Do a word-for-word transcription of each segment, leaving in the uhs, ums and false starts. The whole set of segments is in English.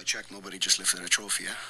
I checked, nobody just lifted a trophy, yeah?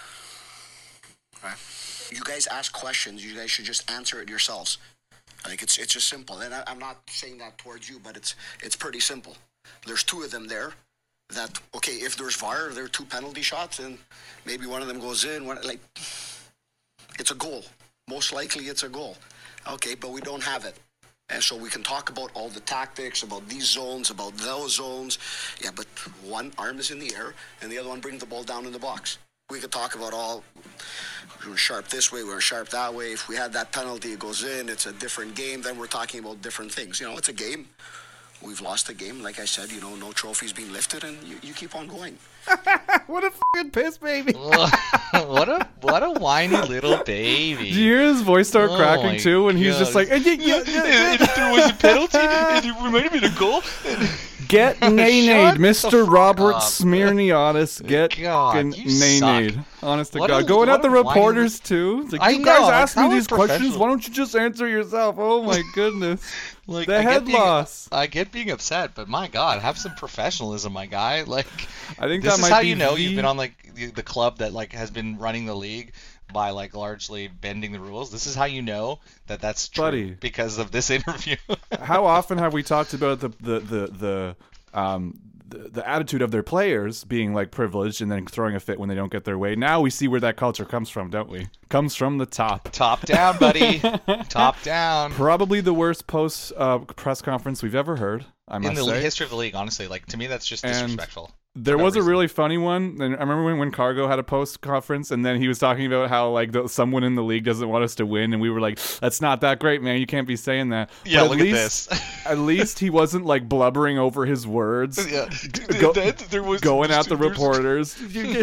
Right? You guys ask questions, you guys should just answer it yourselves. Like, it's it's just simple. And I, I'm not saying that towards you, but it's it's pretty simple. There's two of them there that, okay, if there's V A R, there are two penalty shots, and maybe one of them goes in. One, like, it's a goal. Most likely it's a goal. Okay, but we don't have it. And so we can talk about all the tactics, about these zones, about those zones. Yeah, but one arm is in the air, and the other one brings the ball down in the box. We could talk about all, we were sharp this way, we were sharp that way. If we had that penalty, it goes in, it's a different game, then we're talking about different things. You know, it's a game. We've lost the game. Like I said, you know, no trophies being lifted, and you, you keep on going. What a fucking piss baby. what a what a whiny little baby. Did you hear his voice start Oh cracking my too? And he's God. just like, yeah, yeah, yeah, yeah. if there was a penalty, and it might have been a goal. Get nay-nayed, Shut Mister the fuck Robert up. Smirniotis. Get God, fucking you nay-nayed. suck. Honest to What God. a- Going what at the a whiny- reporters too. It's like, I you know, guys like, asked me how these questions. unprofessional. Why don't you just answer yourself? Oh my goodness. Like, The I head get being, loss. I get being upset, but my God, have some professionalism, my guy. Like, I think this that is might how be you know the- you've been on like the, the club that like has been running the league by like largely bending the rules. This is how you know that that's true, Buddy. because of this interview. How often have we talked about the the the the um the, the attitude of their players being like privileged and then throwing a fit when they don't get their way? Now we see where that culture comes from, don't we? Comes from the top. Top down, buddy. Top down. Probably the worst post uh, press conference we've ever heard. I must In the say. history of the league, honestly, like to me, that's just And disrespectful. There no was a reason. really funny one. And I remember when, when Cargo had a post conference, and then he was talking about how like the, someone in the league doesn't want us to win, and we were like, "That's not that great, man. You can't be saying that." Yeah, but look at at least, this. at least he wasn't like blubbering over his words. Yeah. Go- That- there was- going there's at the two- there's- reporters.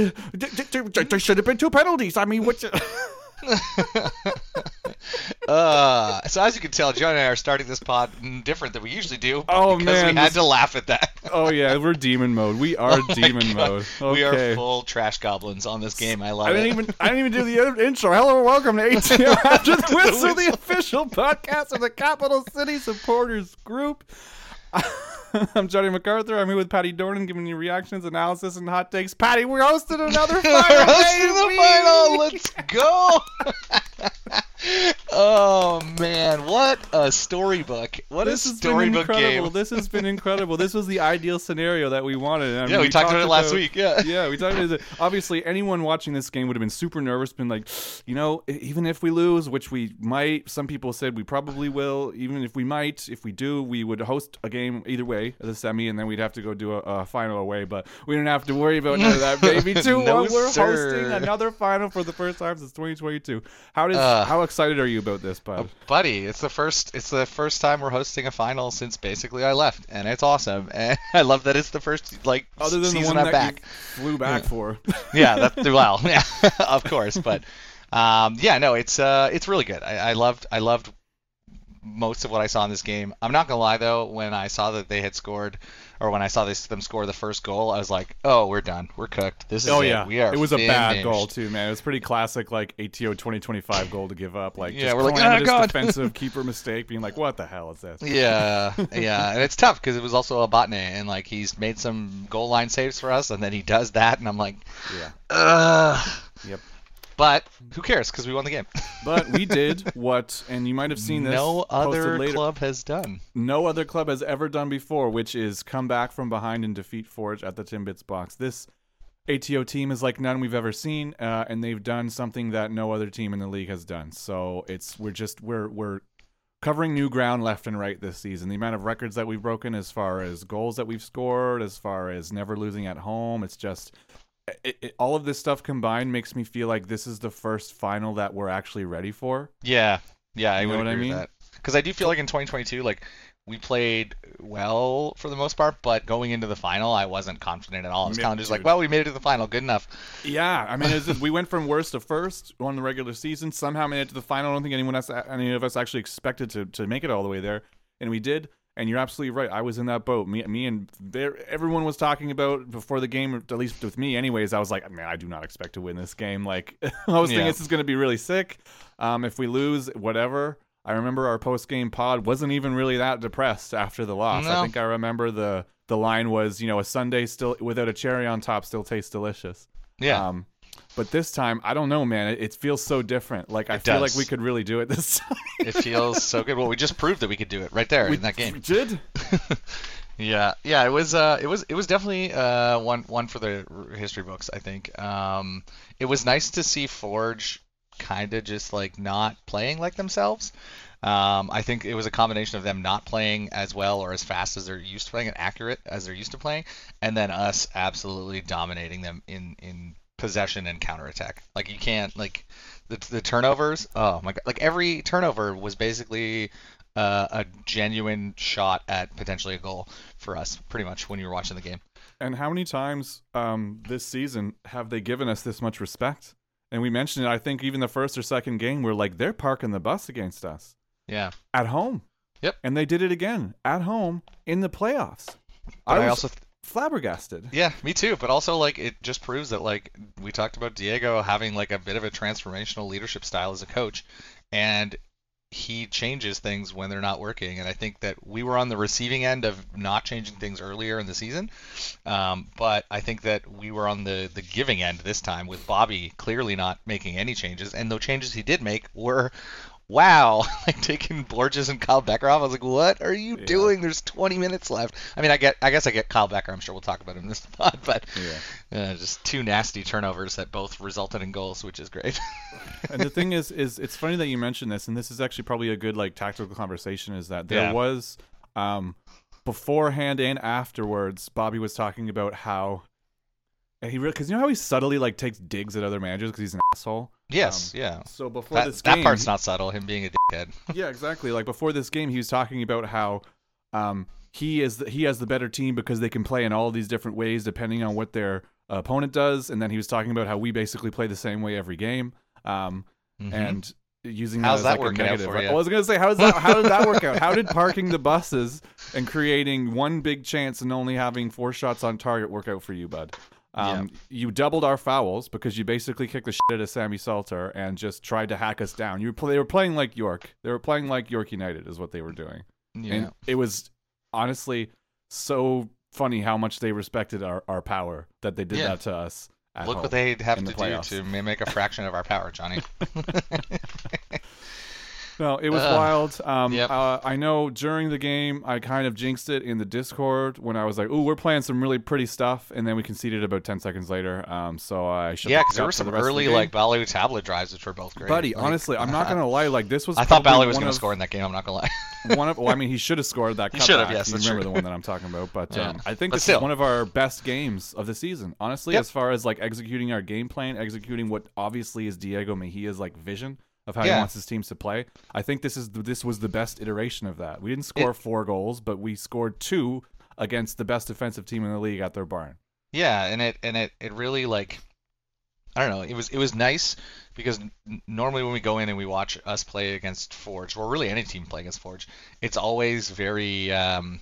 There should have been two penalties. I mean, what? you- uh, so as you can tell, John and I are starting this pod different than we usually do. Oh, because man, we had this- to laugh at that. Oh yeah, we're demon mode. We are Oh my demon God. mode. Okay. We are full trash goblins on this game. I love I didn't it. even I didn't even do the other intro. Hello and welcome to A T O After the Whistle, the official podcast of the Capital City Supporters Group. I'm Johnny MacArthur. I'm here with Patty Dornan, giving you reactions, analysis, and hot takes. Patty, we're hosting another final. Hosting the baby! final. Let's go. Oh man, what a storybook! What This a has been storybook incredible. game. This has been incredible. This was the ideal scenario that we wanted. I mean, Yeah, we talked about it last week, yeah. yeah, we talked about it. Obviously, anyone watching this game would have been super nervous, been like, you know, e- even if we lose, which we might, some people said we probably will. Even if we might, if we do, we would host a game either way, the semi, and then we'd have to go do a, a final away. But we don't have to worry about none of that, baby. Two No, one, we're sir. hosting another final for the first time since twenty twenty-two. How does Uh, how excited are you about this, bud? Buddy, it's the first it's the first time we're hosting a final since basically I left, and it's awesome. And I love that it's the first like Other than the season one I'm that back. you flew back for. Yeah, that well, yeah, of course, but um, yeah, no, it's uh, it's really good. I, I loved I loved most of what I saw in this game. I'm not gonna lie though, when I saw that they had scored, or when I saw this, them score the first goal, I was like, oh, we're done, we're cooked. This is Oh it. yeah, we are. it was a bad finished. goal too, man. It was pretty classic, like A T O twenty twenty-five goal to give up. Like, Yeah, just we're like, calamitous "Ah, God." defensive keeper mistake, being like, what the hell is this? Yeah, yeah, and it's tough because it was also a botnet, and like he's made some goal line saves for us, and then he does that, and I'm like, Yeah. ugh. Yep. But who cares? Because we won the game. But we did what, and you might have seen this. no posted other later. club has done. No other club has ever done before, which is come back from behind and defeat Forge at the Timbits box. This A T O team is like none we've ever seen, uh, and they've done something that no other team in the league has done. So it's we're just we're we're covering new ground left and right this season. The amount of records that we've broken, as far as goals that we've scored, as far as never losing at home, it's just. It, it, all of this stuff combined makes me feel like this is the first final that we're actually ready for. Yeah, yeah, I You know would what I agree mean? with that. Because I do feel like in twenty twenty-two, like we played well for the most part, but going into the final, I wasn't confident at all. I was Me- kind of just like, dude. well, we made it to the final, good enough. Yeah, I mean, it's just, we went from worst to first on the regular season. Somehow made it to the final. I don't think anyone else, any of us actually expected to, to make it all the way there, and we did. And you're absolutely right. I was in that boat. Me, me, and there, everyone was talking about before the game. At least with me, anyways. I was like, man, I do not expect to win this game. Like, I was thinking Yeah. this is going to be really sick. Um, if we lose, whatever. I remember our post game pod wasn't even really that depressed after the loss. I No. think I remember the the line was, you know, a sundae still without a cherry on top still tastes delicious. Yeah. Um, but this time, I don't know, man. It, it feels so different. Like I It feel does. like we could really do it this time. It feels so good. Well, we just proved that we could do it right there we, in that game. We did. Yeah, yeah, it was uh, it was it was definitely uh, one one for the history books, I think. Um, it was nice to see Forge kind of just like not playing like themselves. Um, I think it was a combination of them not playing as well or as fast as they're used to playing and accurate as they're used to playing, and then us absolutely dominating them in in possession and counterattack. Like you can't like the the turnovers. Oh my god! Like every turnover was basically uh, a genuine shot at potentially a goal for us, pretty much when you were watching the game. And how many times um, this season have they given us this much respect? And we mentioned it, I think, even the first or second game, we're like, they're parking the bus against us. Yeah. At home. Yep. And they did it again at home in the playoffs. But I, I was also th- flabbergasted. Yeah, me too. But also, like, it just proves that, like, we talked about Diego having, like, a bit of a transformational leadership style as a coach. And he changes things when they're not working, and I think that we were on the receiving end of not changing things earlier in the season, um, but I think that we were on the, the giving end this time with Bobby clearly not making any changes, and the changes he did make were, wow, like taking Borges and Kyle Becker off. I was like, what are you yeah. doing? There's twenty minutes left. I mean, I get, I guess I get Kyle Becker. I'm sure we'll talk about him in this pod, but yeah. uh, just two nasty turnovers that both resulted in goals, which is great. And the thing is, is it's funny that you mentioned this, and this is actually probably a good like tactical conversation. Is that there Yeah. was um, beforehand and afterwards, Bobby was talking about how, and he because you know how he subtly like takes digs at other managers because he's an asshole. Yes, Um, yeah. So before That, this that game, part's not subtle, him being a dickhead. yeah, exactly. Like before this game, he was talking about how um, he is the, he has the better team because they can play in all these different ways depending on what their opponent does, and then he was talking about how we basically play the same way every game. Um, Mhm. and using How's that as that like a working out negative. for you? I was gonna say, how does that? How did that work out? How did parking the buses and creating one big chance and only having four shots on target work out for you, bud? Um, You doubled our fouls because you basically kicked the shit out of Sammy Salter and just tried to hack us down. You were play, they were playing like York. They were playing like York United is what they were doing. Yeah. And it was honestly so funny how much they respected our, our power that they did Yeah. that to us. At Look home what they'd have in to the do playoffs. to mimic a fraction of our power, Johnny. No, it was Ugh. wild. Um, Yep. uh, I know during the game, I kind of jinxed it in the Discord when I was like, "Ooh, we're playing some really pretty stuff," and then we conceded about ten seconds later. Um, so I should Yeah, because there were some early like Ballyhoo tablet drives which were both great. Buddy, Like, honestly, I'm not gonna lie. Like this was. I thought probably Bally was one going to of- score in that game. I'm not going to lie. One of, well, I mean, he should have scored that. He should have, cutback. yes, You that's remember true. the one that I'm talking about, but Yeah. um, I think But this still. is one of our best games of the season. Honestly, Yep. as far as like executing our game plan, executing what obviously is Diego Mejia's like vision of how he Yeah. wants his teams to play. I think this is this was the best iteration of that. We didn't score It- four goals, but we scored two against the best defensive team in the league at their barn. Yeah, and it and it, it really like I don't know. It was it was nice because n- normally when we go in and we watch us play against Forge, or really any team play against Forge, it's always very um,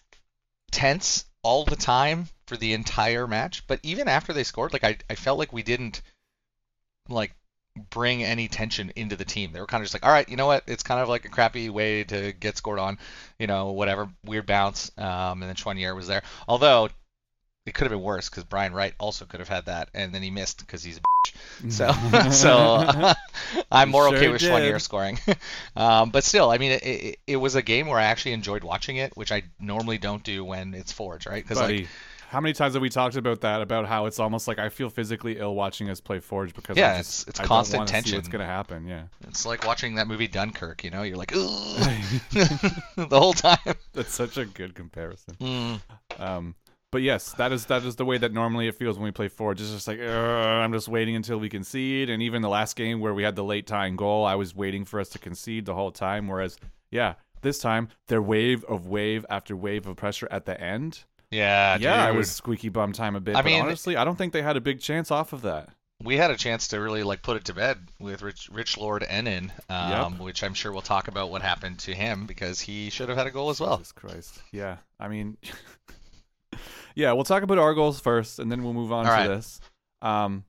tense all the time for the entire match. But even after they scored, like I, I felt like we didn't like bring any tension into the team. They were kind of just like, all right, you know what? It's kind of like a crappy way to get scored on, you know, whatever, weird bounce. Um, and then Chouanier was there. Although it could have been worse because Brian Wright also could have had that, and then he missed because he's a bitch. So, so I'm more Sure okay with did. Chouanier scoring. um, but still, I mean, it, it, it was a game where I actually enjoyed watching it, which I normally don't do when it's Forge, right? Because Buddy, like, how many times have we talked about that? About how it's almost like I feel physically ill watching us play Forge because Yeah, I just, it's- it's I don't constant wanna see tension. what's gonna happen? Yeah, it's like watching that movie Dunkirk. You know, you're like, ooh, the whole time. that's such a good comparison. Mm. Um, but yes, that is that is the way that normally it feels when we play Forge. It's just like "Ugh, I'm just waiting until we concede. And even the last game where we had the late tying goal, I was waiting for us to concede the whole time. Whereas, yeah, this time their wave of wave after wave of pressure at the end. Yeah, Yeah, dude. I was squeaky bum time a bit. I but mean- honestly, I don't think they had a big chance off of that. We had a chance to really like put it to bed with Rich, Rich Lord Ennen, um, Yep. which I'm sure we'll talk about what happened to him because he should have had a goal as well. Jesus Christ. Yeah, I mean, yeah, we'll talk about our goals first, and then we'll move on All to right. this. Um,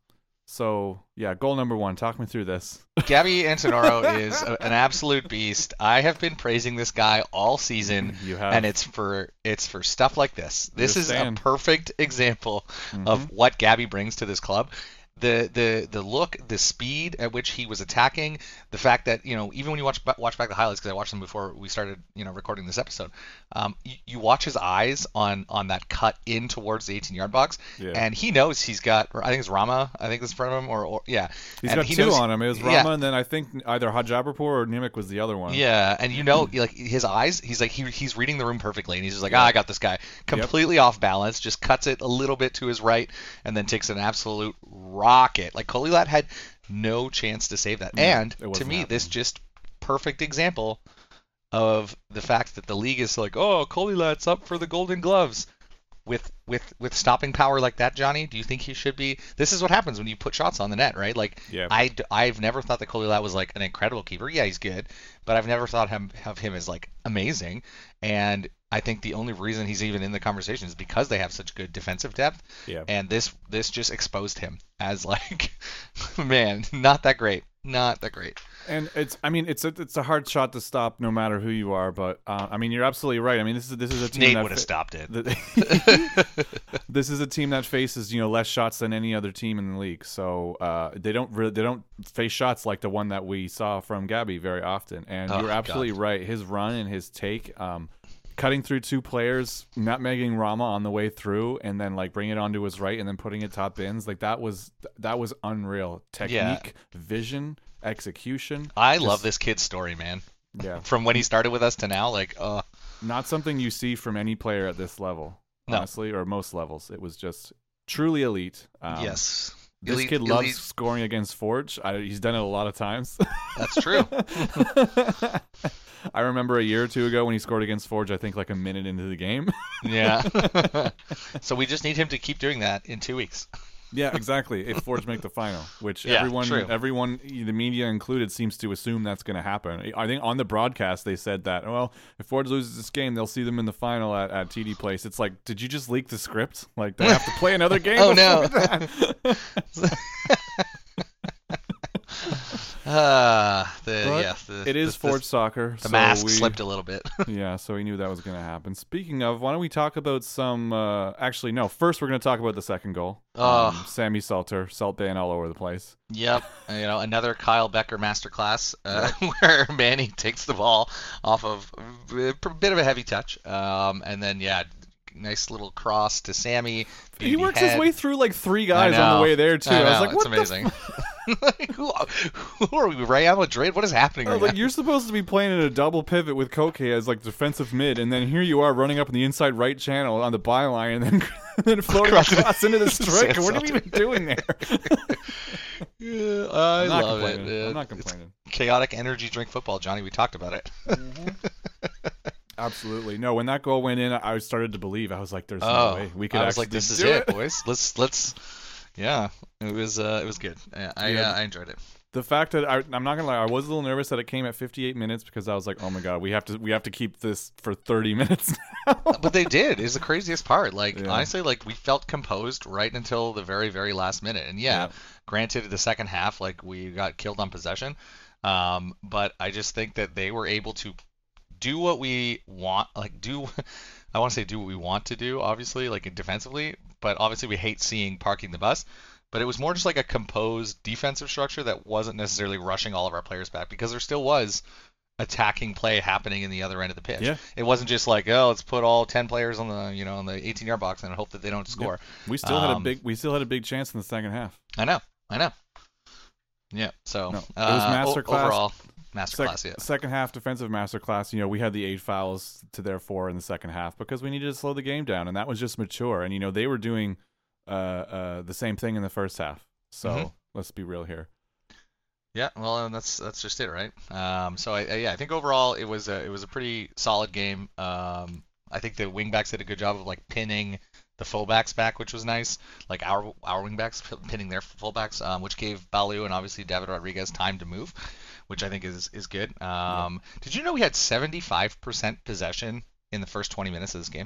So yeah, goal number one. Talk me through this. Gabby Antonoro is a, an absolute beast. I have been praising this guy all season, You have. and it's for it's for stuff like this. This is a Understand. perfect example Mhm. of what Gabby brings to this club. The the the look, the speed at which he was attacking, the fact that, you know, even when you watch watch back the highlights, because I watched them before we started, you know, recording this episode, um, you, you watch his eyes on on that cut in towards the eighteen yard box, Yeah. and he knows he's got, or I think it's Rama, I think is in front of him, or, or yeah, He's and got he two knows- on him. It was Rama, yeah. and then I think either Hajabrapur or Nimick was the other one. Yeah, and you know, like his eyes, he's like he, he's reading the room perfectly, and he's just like, ah, I got this guy, completely off balance, just cuts it a little bit to his right, and then takes an absolute rocket. Like Kolilat had no chance to save that, No, and it to wasn't me, this happening. just perfect example of the fact that the league is like, oh, Kolilat's up for the Golden Gloves. With with with stopping power like that, Johnny, do you think he should be? This is what happens when you put shots on the net, right? Like, Yeah. I I've never thought that Kolilat was like an incredible keeper. Yeah, he's good, but I've never thought him of him as like amazing. And I think the only reason he's even in the conversation is because they have such good defensive depth. Yeah. And this this just exposed him as like, man, not that great, not that great. And it's, I mean, it's a, it's a hard shot to stop no matter who you are. But uh, I mean, you're absolutely right. I mean, this is this is a team Nate that would have fa- stopped it. the- this is a team that faces, you know, less shots than any other team in the league. So uh, they don't really, they don't face shots like the one that we saw from Gabby very often. And Oh, you're absolutely God. right. His run and his take, um, cutting through two players, nutmegging Rama on the way through, and then like bringing it onto his right, and then putting it top bins. Like that was that was unreal. Technique, vision, execution. I Just- love this kid's story, man. Yeah. From when he started with us to now, like, uh, Not something you see from any player at this level, No. honestly, or most levels. It was just truly elite. Um, yes. This Elite- kid loves elite- scoring against Forge. I, he's done it a lot of times. That's true. I remember a year or two ago when he scored against Forge, I think like a minute into the game. Yeah. So we just need him to keep doing that in two weeks. Yeah, exactly. If Forge make the final, which Yeah, everyone, true. everyone, the media included, seems to assume that's going to happen. I think on the broadcast they said that, well, if Forge loses this game, they'll see them in the final at, at T D Place. It's like, did you just leak the script? Like they have to play another game? Oh, before no. that? Uh, the, But yeah, the, it is the, Forge the, soccer. the so mask we, slipped a little bit. Yeah, so we knew that was going to happen. Speaking of, why don't we talk about some? Uh, actually, no. First, we're going to talk about the second goal. Oh. Um, Sammy Salter, Salt Ban all over the place. Yep, you know, another Kyle Becker masterclass uh, where Manny takes the ball off of a bit of a heavy touch, um, and then yeah, nice little cross to Sammy. He beauty works head. his way through like three guys on know. the way there too. I, I, was know, like, what it's the amazing. Like, who, who are we, Real Madrid? What is happening I right was like, now? you're supposed to be playing in a double pivot with Koke as like defensive mid, and then here you are running up in the inside right channel on the byline, and then and then floating Across- across into the striker. Sam What are you Salter. even doing there? Yeah, I I'm not love it. complaining. Uh, I'm not it's complaining. chaotic energy drink football, Johnny. We talked about it. Absolutely. No, when that goal went in, I started to believe. I was like, there's Oh, no way we could I was actually like, this is do it, boys. Let's let's. Yeah, it was uh, it was good. Yeah, I Yeah. uh, I enjoyed it. The fact that I, I'm not gonna lie, I was a little nervous that it came at fifty-eight minutes because I was like, oh my god, we have to we have to keep this for thirty minutes now. But they did. Is the craziest part. Like Yeah. honestly, like we felt composed right until the very very last minute. And yeah, Yeah. granted, the second half, like we got killed on possession. Um, but I just think that they were able to do what we want. Like do, I want to say do what we want to do. Obviously, like defensively, but obviously we hate seeing parking the bus. But it was more just like a composed defensive structure that wasn't necessarily rushing all of our players back because there still was attacking play happening in the other end of the pitch. Yeah. It wasn't just like, oh, let's put all ten players on the, you know, on the eighteen yard box and hope that they don't score. We still had a Um, big we still had a big chance in the second half. I know. I know. Yeah. So No, it was uh, o- masterclass. overall Sec- masterclass. Yeah. Second half defensive masterclass. You know, we had the eight fouls to their four in the second half because we needed to slow the game down, and that was just mature. And you know, they were doing uh, uh, the same thing in the first half. So Mhm. let's be real here. Yeah, well, and that's that's just it, right? Um, so I, I yeah, I think overall it was a it was a pretty solid game. Um, I think the wingbacks did a good job of like pinning the fullbacks back, which was nice. Like our our wingbacks p- pinning their fullbacks, um, which gave Balu and obviously David Rodriguez time to move, which I think is is good. Um, Did you know we had seventy-five percent possession in the first twenty minutes of this game?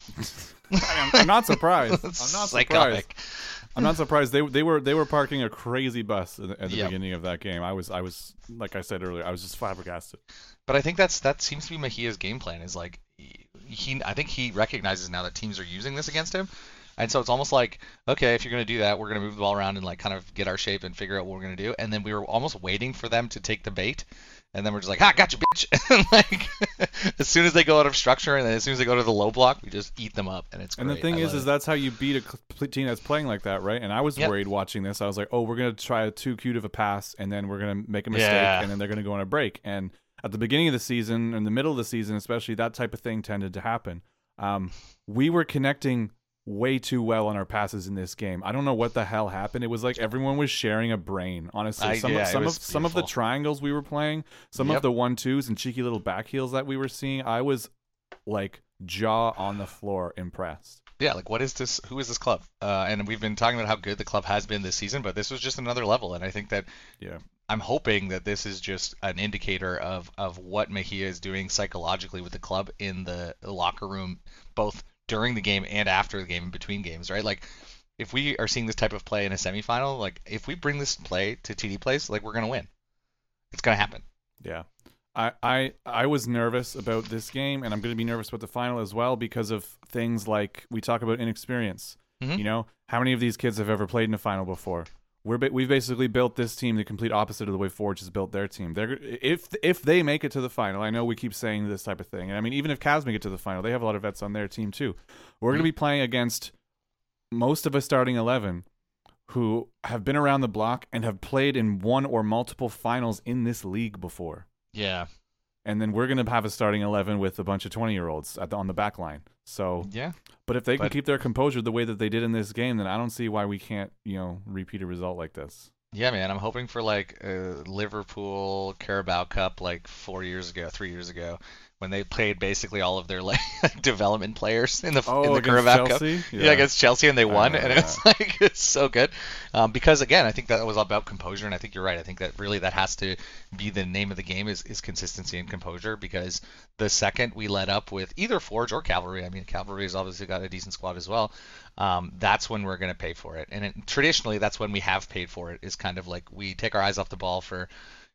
I'm, I'm not surprised. I'm not surprised. Psychotic. I'm not surprised. They they were they were parking a crazy bus at the, at the Yep. beginning of that game. I was I was like I said earlier, I was just flabbergasted. But I think that's that seems to be Mejia's game plan. Is like he, he I think he recognizes now that teams are using this against him, and so it's almost like, okay, if you're gonna do that, we're gonna move the ball around and like kind of get our shape and figure out what we're gonna do. And then we were almost waiting for them to take the bait, and then we're just like, ha, gotcha, bitch. And like as soon as they go out of structure and then as soon as they go to the low block, we just eat them up, and it's great. And the thing I is, love is it. that's how you beat a cl- team that's playing like that, right? And I was Yep. worried watching this. I was like, oh, we're gonna try a too cute of a pass, and then we're gonna make a mistake, Yeah. and then they're gonna go on a break. And at the beginning of the season, in the middle of the season, especially, that type of thing tended to happen. Um, we were connecting way too well on our passes in this game. I don't know what the hell happened. It was like everyone was sharing a brain. Honestly, I- some yeah, of, it some of was some of the beautiful. triangles we were playing, some Yep. of the one twos and cheeky little back heels that we were seeing, I was like jaw on the floor impressed. Yeah, like what is this? Who is this club? Uh, and we've been talking about how good the club has been this season, but this was just another level. And I think that Yeah. I'm hoping that this is just an indicator of of what Mejia is doing psychologically with the club in the locker room, both during the game and after the game, in between games, right? Like, if we are seeing this type of play in a semifinal, like if we bring this play to T D Place, like we're gonna win. It's gonna happen. Yeah. I, I I was nervous about this game, and I'm going to be nervous about the final as well because of things like we talk about inexperience. Mhm. You know, how many of these kids have ever played in a final before? We're ba- we've basically built this team the complete opposite of the way Forge has built their team. They're if if they make it to the final, I know we keep saying this type of thing, and I mean even if Cavs make it to the final, they have a lot of vets on their team too. We're going to be playing against most of a starting eleven who have been around the block and have played in one or multiple finals in this league before. Yeah. And then we're going to have a starting eleven with a bunch of twenty-year-olds at the, on the back line. So, Yeah. but if they can But- keep their composure the way that they did in this game, then I don't see why we can't, you know, repeat a result like this. Yeah, man. I'm hoping for like a Liverpool Carabao Cup like four years ago, three years ago, when they played basically all of their like development players in the Oh, in the against Carabao Cup. Chelsea? Yeah. Yeah. against Chelsea, and they won, and remember it's like it's so good. Um, because again, I think that was all about composure, and I think you're right. I think that really that has to be the name of the game is is consistency and composure. Because the second we let up with either Forge or Cavalry, I mean Cavalry has obviously got a decent squad as well. Um, that's when we're going to pay for it, and it, traditionally that's when we have paid for it. Is kind of like we take our eyes off the ball for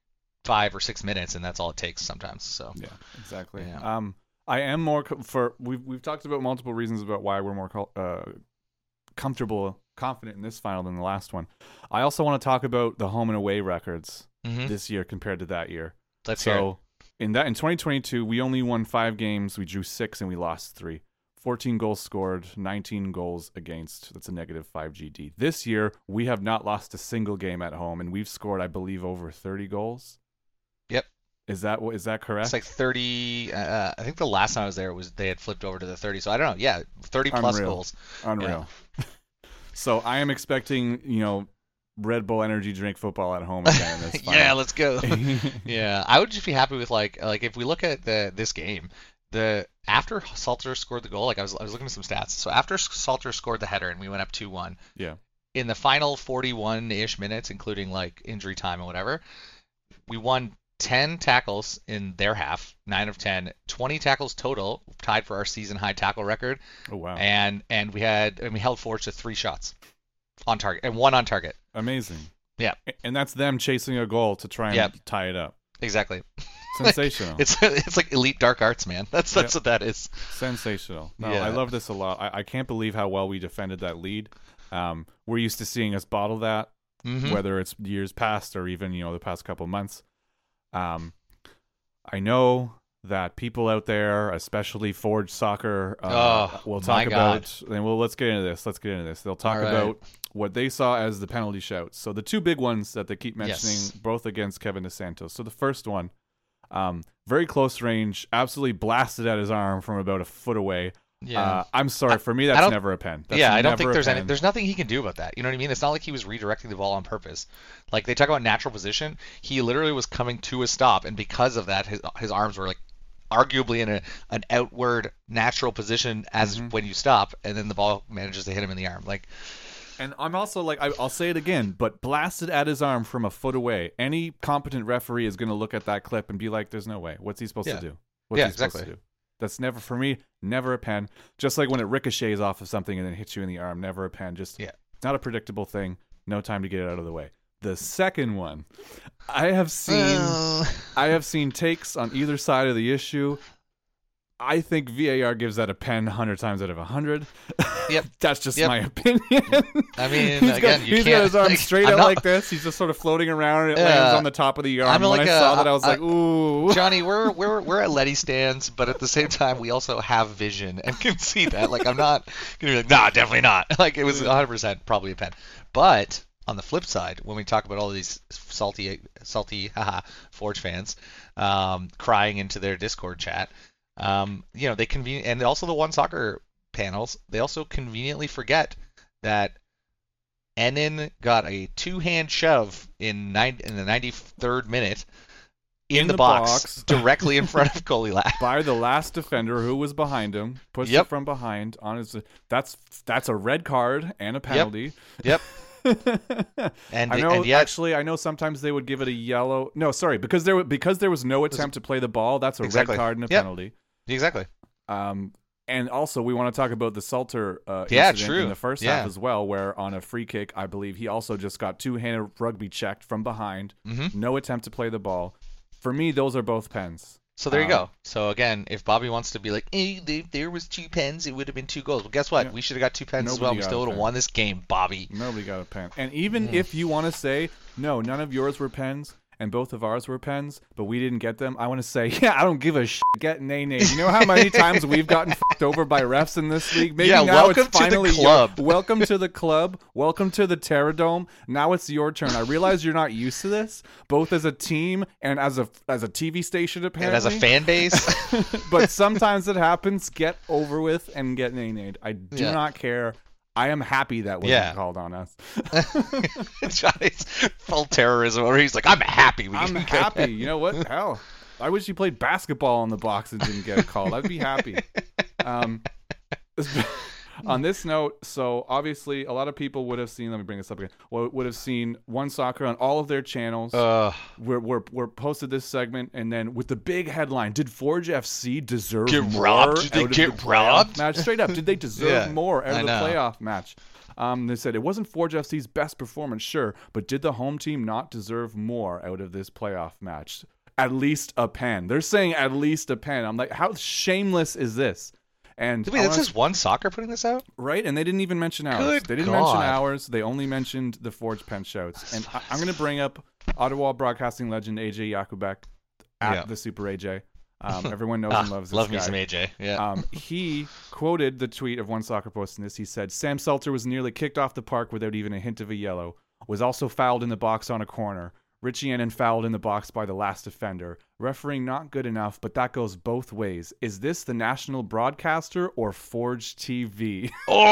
five or six minutes, and that's all it takes sometimes. So Yeah, exactly. Yeah. Um, I am more co- for we've we've talked about multiple reasons about why we're more co- uh, comfortable, confident in this final than the last one. I also want to talk about the home and away records Mhm. this year compared to that year. let's hear it. So in that in twenty twenty-two, we only won five games. We drew six and we lost three. fourteen goals scored, nineteen goals against. That's a negative five G D. This year, we have not lost a single game at home, and we've scored, I believe, over thirty goals. Yep. Is that what is that correct? It's like thirty. Uh, I think the last time I was there was they had flipped over to the thirty. So I don't know. Yeah, thirty plus Unreal. goals. Unreal. So I am expecting, you know, Red Bull energy drink football at home again in this final. Yeah, let's go. Yeah, I would just be happy with like like if we look at the this game, the after Salter scored the goal, like I was I was looking at some stats. So after Salter scored the header and we went up two one. Yeah. In the final forty-one-ish minutes, including like injury time and whatever, we won ten tackles in their half, nine of ten, twenty tackles total, tied for our season high tackle record. Oh wow. And and we had and we held Forge to three shots on target and one on target. Amazing. Yeah. And that's them chasing a goal to try and Yep. tie it up. Exactly. Sensational. It's it's like elite dark arts, man. That's that's Yep. what that is. Sensational. No, Yeah. I love this a lot. I, I can't believe how well we defended that lead. Um, we're used to seeing us bottle that, Mhm. whether it's years past or even, you know, the past couple months. Um, I know that people out there, especially Forge Soccer, uh, Oh, will my talk God. about, and well, let's get into this. Let's get into this. They'll talk All right. about what they saw as the penalty shouts. So the two big ones that they keep mentioning, Yes. both against Kevin DeSantos. So the first one, um, very close range, absolutely blasted at his arm from about a foot away. Yeah. Uh, I'm sorry. I- For me, I that's don't- never a pen. That's yeah, I don't never think a there's any pen. there's nothing he can do about that. You know what I mean? It's not like he was redirecting the ball on purpose. Like they talk about natural position, he literally was coming to a stop, and because of that, his his arms were like arguably in a an outward natural position as Mhm. when you stop, and then the ball manages to hit him in the arm. Like And I'm also like, I, I'll say it again, but blasted at his arm from a foot away. Any competent referee is going to look at that clip and be like, "There's no way. What's he supposed Yeah. to do? What's Yeah, he supposed exactly. to do?" That's never, for me, never a pen. Just like when it ricochets off of something and then hits you in the arm, never a pen. Just, yeah. It's not a predictable thing. No time to get it out of the way. The second one, I have seen, Uh. I have seen takes on either side of the issue. I think V A R gives that a pen one hundred times out of one hundred. Yep. That's just Yep. my opinion. I mean, he's again, got, you he's can't. got his arm like, straight I'm out not- like this. He's just sort of floating around. And it Yeah. lands on the top of the arm. I'm When like I a- saw that, I was I- like, ooh. Johnny, we're we're we're at Letty stands, but at the same time, we also have vision and can see that. Like, I'm not gonna be like, nah, definitely not. Like, it was one hundred percent probably a pen. But on the flip side, when we talk about all of these salty, salty, haha, Forge fans, um, crying into their Discord chat, um, you know, they conven- and also the One Soccer panels, they also conveniently forget that Enon got a two-hand shove in nine in the ninety-third minute in, In the, the box, box. directly in front of Kolilak. By the last defender who was behind him, pushed Yep. it from behind on his. That's that's a red card and a penalty. Yep. And I know. and yet, Actually, I know sometimes they would give it a yellow. No, sorry, because there wa- because there was no attempt to play the ball. That's a Exactly. red card and a Yep. penalty. exactly. Um, and also we want to talk about the Salter uh, Yeah, incident true. in the first Yeah. half as well, where on a free kick, I believe he also just got two-handed rugby checked from behind. Mm-hmm. No attempt to play the ball. For me, those are both pens. So there you Um, go. So again, if Bobby wants to be like, hey, there, there was two pens, it would have been two goals. Well, guess what? Yeah. We should have got two pens as Nobody well. We got still a would have pen. won this game, Bobby. Nobody got a pen. And even Mm. if you want to say, no, none of yours were pens and both of ours were pens, but we didn't get them, I want to say, yeah, I don't give a shit. Get nay nay. You know how many times we've gotten fucked over by refs in this league? Maybe Yeah, now welcome it's to the finally your- club. welcome to the club. Welcome to the Terradome. Now it's your turn. I realize you're not used to this, both as a team and as a as a T V station apparently. And as a fan base, But sometimes it happens. Get over with and get nay nayed. I do Yeah. not care. I am happy that wasn't Yeah. called on us. Johnny's full terrorism, where he's like, I'm happy. We I'm can happy. You know what? Hell, I wish you played basketball in the box and didn't get a call. I'd be happy. Um, on this note, so obviously a lot of people would have seen. Let me bring this up again. Would would have seen One Soccer on all of their channels. Uh, We're, we're, we're posted this segment, and then with the big headline, did Forge F C deserve Get more robbed? Did they out of get the playoff robbed? match? Straight up, did they deserve Yeah, more out I of the know. playoff match? Um, they said it wasn't Forge F C's best performance, sure, but did the home team not deserve more out of this playoff match? At least a pen. They're saying at least a pen. I'm like, how shameless is this? And wait, I this wanna- is One Soccer putting this out? Right, and they didn't even mention ours. Good they didn't God. mention ours. They only mentioned the Forge pen shouts. And I, I'm going to bring up Ottawa broadcasting legend A J Yakubek at Yeah. the Super A J. Um, everyone knows Ah, and loves this love guy. me some A J. Yeah. Um, he quoted the tweet of One Soccer posting this. He said, Sam Seltzer was nearly kicked off the park without even a hint of a yellow. Was also fouled in the box on a corner. Richie Enon fouled in the box by the last defender. Refereeing not good enough, but that goes both ways. Is this the national broadcaster or Forge T V?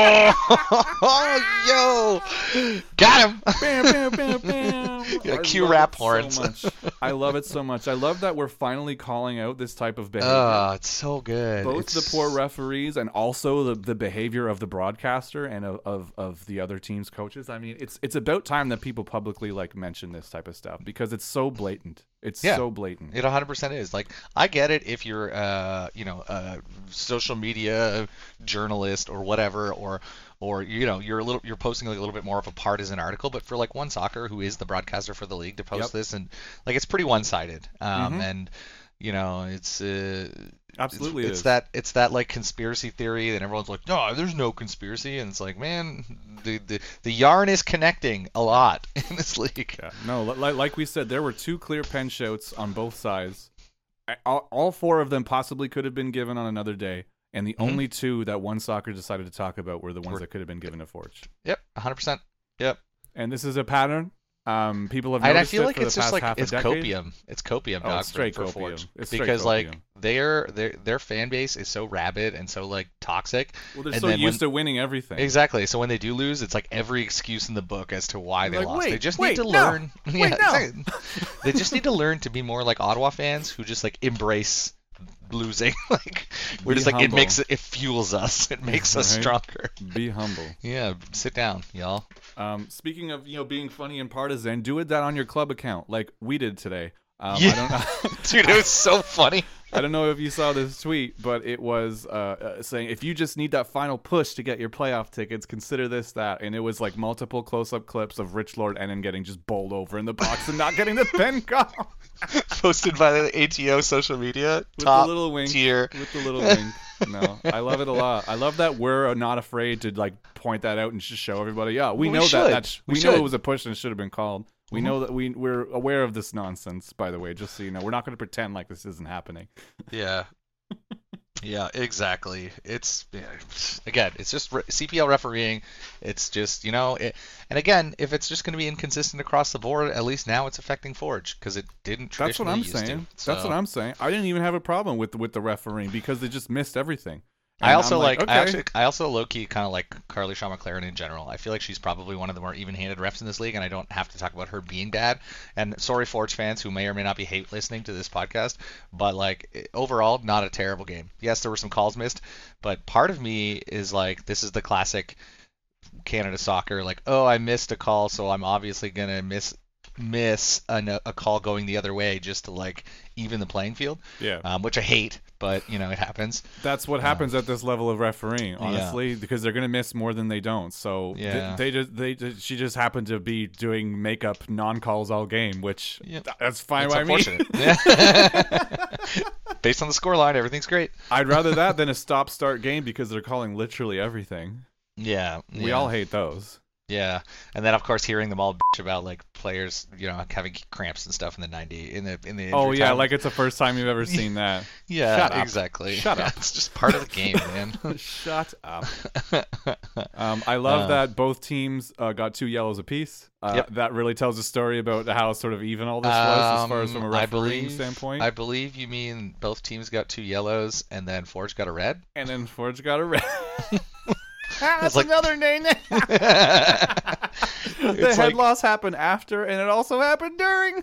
oh, yo, got him. Bam, bam, bam, bam. Yeah, I cue love rap it so horns. much. I love it so much. I love that we're finally calling out this type of behavior. Oh, it's so good. Both It's- the poor referees and also the, the behavior of the broadcaster and of, of, of the other team's coaches. I mean, it's it's about time that people publicly like mention this type of stuff because it's so blatant. It's Yeah. so blatant. It one hundred percent is. Like, I get it if you're, uh, you know, a social media journalist or whatever, or, or you know, you're a little, you're posting like a little bit more of a partisan article. But for like One Soccer, who is the broadcaster for the league, to post Yep. this and like it's pretty one-sided. Um, Mhm. and you know, it's uh, Absolutely, it's, it it's is. that it's that like conspiracy theory that everyone's like, no, there's no conspiracy, and it's like, man, the the, the yarn is connecting a lot in this league. Yeah. No, li- like we said, there were two clear pen shouts on both sides. I- All, all four of them possibly could have been given on another day, and the Mhm. only two that One Soccer decided to talk about were the ones Were- that could have been given to Forge. Yep, one hundred percent. Yep. And this is a pattern. Um, people have And noticed I feel it like for it's the just past like half a it's decade. copium. It's copium, Oh, dog, it's straight for, for copium. Forge. It's straight because like copium. their their their fan base is so rabid and so like toxic. Well, they're and so then used when- to winning everything. Exactly. So when they do lose, it's like every excuse in the book as to why they Like, lost. wait, they just wait, need to no. learn. yeah, Wait, no. exactly. They just need to learn to be more like Ottawa fans who just like embrace losing. like we're Be just like it humble. makes it, it fuels us. It makes us Right? stronger. Be humble. Yeah, sit down, y'all. Um, speaking of you know being funny and partisan, do it that on your club account like we did today. Um, Yeah. I don't know. Dude, it was so funny. I don't know if you saw this tweet, but it was uh, uh, saying if you just need that final push to get your playoff tickets, consider this, that. And it was like multiple close-up clips of Rich Lord Ennin getting just bowled over in the box and not getting the pen call. Posted by the A T O social media. With Top the little wink. tier. With the little wink. No, I love it a lot. I love that we're not afraid to like point that out and just show everybody. Yeah, we We know should. that. That's, we We know should. it was a push and it should have been called. We know that we we're aware of this nonsense. By the way, just so you know, we're not going to pretend like this isn't happening. Yeah. Yeah, exactly. It's yeah, again, it's just re- C P L refereeing. It's just you know, it, and again, if it's just going to be inconsistent across the board, at least now it's affecting Forge because it didn't That's what traditionally I'm used saying. to. That's So- what I'm saying. I didn't even have a problem with with the refereeing because they just missed everything. I And also I'm like, okay. I actually I also low key kind of like Carly Shaw McLaren in general. I feel like she's probably one of the more even-handed refs in this league, and I don't have to talk about her being bad. And sorry, Forge fans who may or may not be hate listening to this podcast, but like overall, not a terrible game. Yes, there were some calls missed, but part of me is like, this is the classic Canada soccer, like, oh, I missed a call, so I'm obviously gonna miss miss a, a call going the other way just to like even the playing field. Yeah. Um, which I hate, but you know it happens. That's what happens at this level of refereeing, honestly, because they're gonna miss more than they don't. So th- Yeah. they just they just, she just happened to be doing makeup non-calls all game, which Yep. th- that's fine It's by me. unfortunate. Yeah. Based on the scoreline, everything's great. I'd rather that than a stop-start game because they're calling literally everything. Yeah, We yeah, all hate those. yeah. And then of course hearing them all bitch about like players, you know, having cramps and stuff in the ninety in the in the Oh injury yeah, time. like it's the first time you've ever seen that. yeah, Shut up. exactly. Shut Yeah, up. It's just part of the game, man. Shut up. Um, I love Uh, that both teams uh, got two yellows apiece. Uh, Yep. That really tells a story about how sort of even all this was as far as Um, from a I refereeing believe, standpoint. I believe you mean both teams got two yellows and then Forge got a red. And then Forge got a red. That's like- another name. the It's head like- loss happened after, and it also happened during.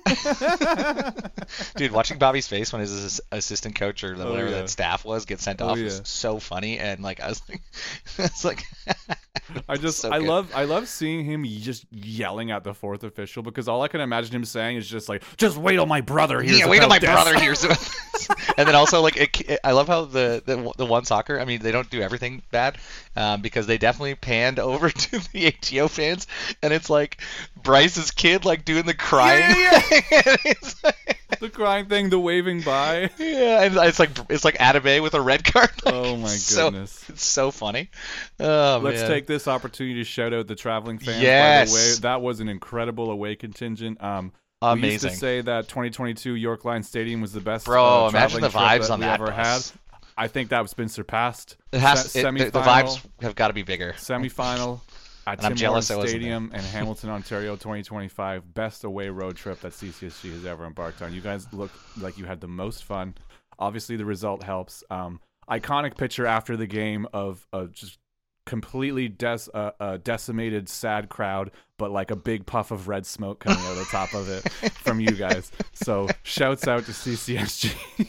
Dude, watching Bobby's face when his ass- assistant coach or Oh, whatever yeah. that staff was get sent Oh, off yeah. was so funny, and like I was like, it's like, I just, so I good. love, I love seeing him just yelling at the fourth official because all I can imagine him saying is just like, "Just wait till my brother hears." yeah, wait till about my this." brother hears about this. And then also like, it, it- I love how the, the the one soccer. I mean, they don't do everything bad, um, because they definitely panned over to the A T O fans, and it's like Bryce's kid like doing the crying. Yeah, thing, and it's like- The crying thing, the waving by. yeah, and it's like it's like Atabey with a red card. Like, Oh my it's so- goodness. it's so funny. Oh, Let's man. take this opportunity to shout out the traveling fans. Yes. By the way, that was an incredible away contingent. Um, We used Amazing. to say that twenty twenty-two York Line Stadium was the best. Bro, uh, imagine traveling the trip vibes that on we that ever bus. had. I think that's been surpassed. It has Se- it, the, the semifinal- vibes have got to be bigger. Semifinal at And I'm Tim jealous I Hortons wasn't Stadium in Hamilton, Ontario, twenty twenty-five. Best away road trip that C C S G has ever embarked on. You guys look like you had the most fun. Obviously, the result helps. Um, iconic picture after the game of uh, just completely des- uh, uh, decimated, sad crowd, but like a big puff of red smoke coming out of the top of it from you guys. So shouts out to C C S G.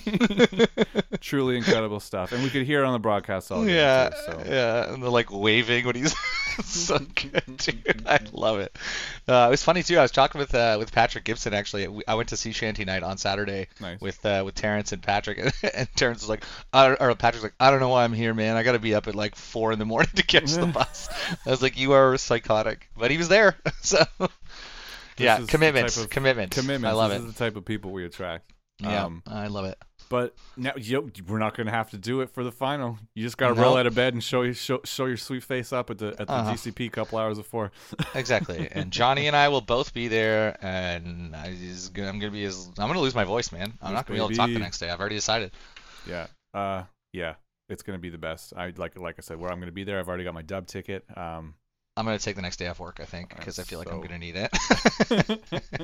Truly incredible stuff. And we could hear it on the broadcast all game, Yeah, too, so. yeah, and they're like waving when he's so good, dude. I love it. Uh, it was funny too. I was talking with uh, with Patrick Gibson actually. We- I went to see Shanty Night on Saturday Nice. with uh, with Terrence and Patrick, and Terrence was like, I don't, or Patrick's like, I don't know why I'm here, man. I got to be up at like four in the morning to catch the bus. I was like, you are psychotic, but he was there. So yeah, is the commitments, type of- commitment. Commitments. I love this it. is the type of people we attract. Yeah, Um, I love it. But now yo, we're not going to have to do it for the final. You just got to No. roll out of bed and show your show, show your sweet face up at the at the Uh-huh. G C P a couple hours before. Exactly. And Johnny and I will both be there, and I is gonna, I'm gonna be as I'm gonna lose my voice, man. I'm Yes, not gonna be able to talk the baby. next day. I've already decided. Yeah. Uh. Yeah. It's going to be the best. I like like I said, where I'm going to be there. I've already got my dub ticket. Um. I'm gonna take the next day off work, I think, because I feel like I'm So- gonna need it.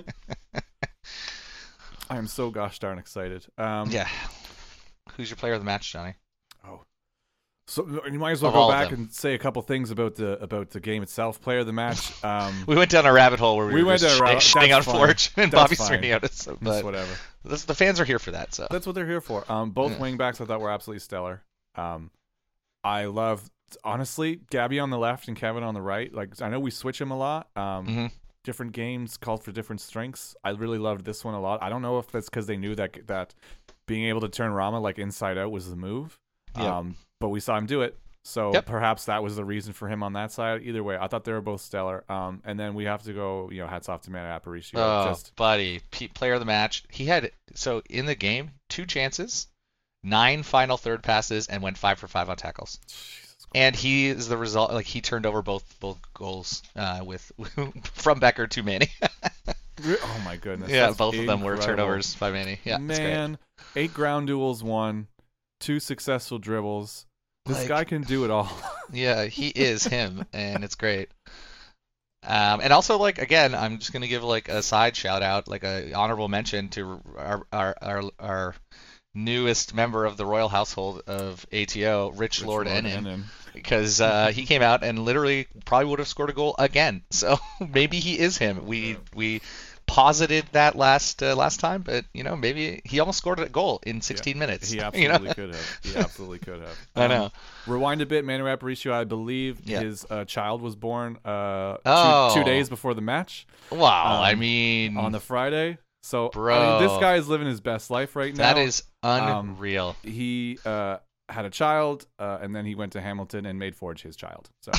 I am so gosh darn excited. Um. Yeah. Who's your player of the match, Johnny? So you might as well Of all go of back them. and say a couple things about the about the game itself. Player of the match. Um. We went down a rabbit hole where we, We were went just down a rabbit- shitting on that's fine. Forge, and That's Bobby's fine. screaming at us. It's But whatever. this, the fans are here for that, so. That's what they're here for. Um, both Yeah. wingbacks I thought were absolutely stellar. Um, I love honestly Gabby on the left and Kevin on the right. Like I know we switch him a lot. Um, Mhm. different games called for different strengths. I really loved this one a lot. I don't know if that's because they knew that that being able to turn Rama like inside out was the move. Yeah. Um, but we saw him do it. So Yep. perhaps that was the reason for him on that side. Either way, I thought they were both stellar. Um, and then we have to go, you know, hats off to Manu Aparicio. Oh, Just buddy, P- player of the match. He had so in the game two chances, nine final third passes, and went five for five on tackles. Jesus Christ. And he is the result. Like he turned over both both goals uh, with from Becker to Manny. Oh my goodness. yeah, That's both of them were incredible. turnovers by Manny. Yeah, it's great. Man, eight ground duels won, two successful dribbles. This Like- guy can do it all. Yeah, he is him, and it's great. Um, and also, like again, I'm just gonna give like a side shout out, like a honorable mention to our our our, our newest member of the royal household of A T O, Rich, Rich Lord, Lord Enin, Enin. because uh, he came out and literally probably would have scored a goal again. So maybe he is him. We we posited that last uh, last time, but you know maybe he almost scored a goal in sixteen minutes. He you absolutely know? could have. He absolutely could have. I Um, know. Rewind a bit. Manu Aparicio, I believe Yeah. his uh, child was born uh, Oh. two, two days before the match Wow, um, I mean, on the Friday. So I mean, Bro. this guy is living his best life right now. that is um, unreal. He uh, had a child, uh, and then he went to Hamilton and made Forge his child. So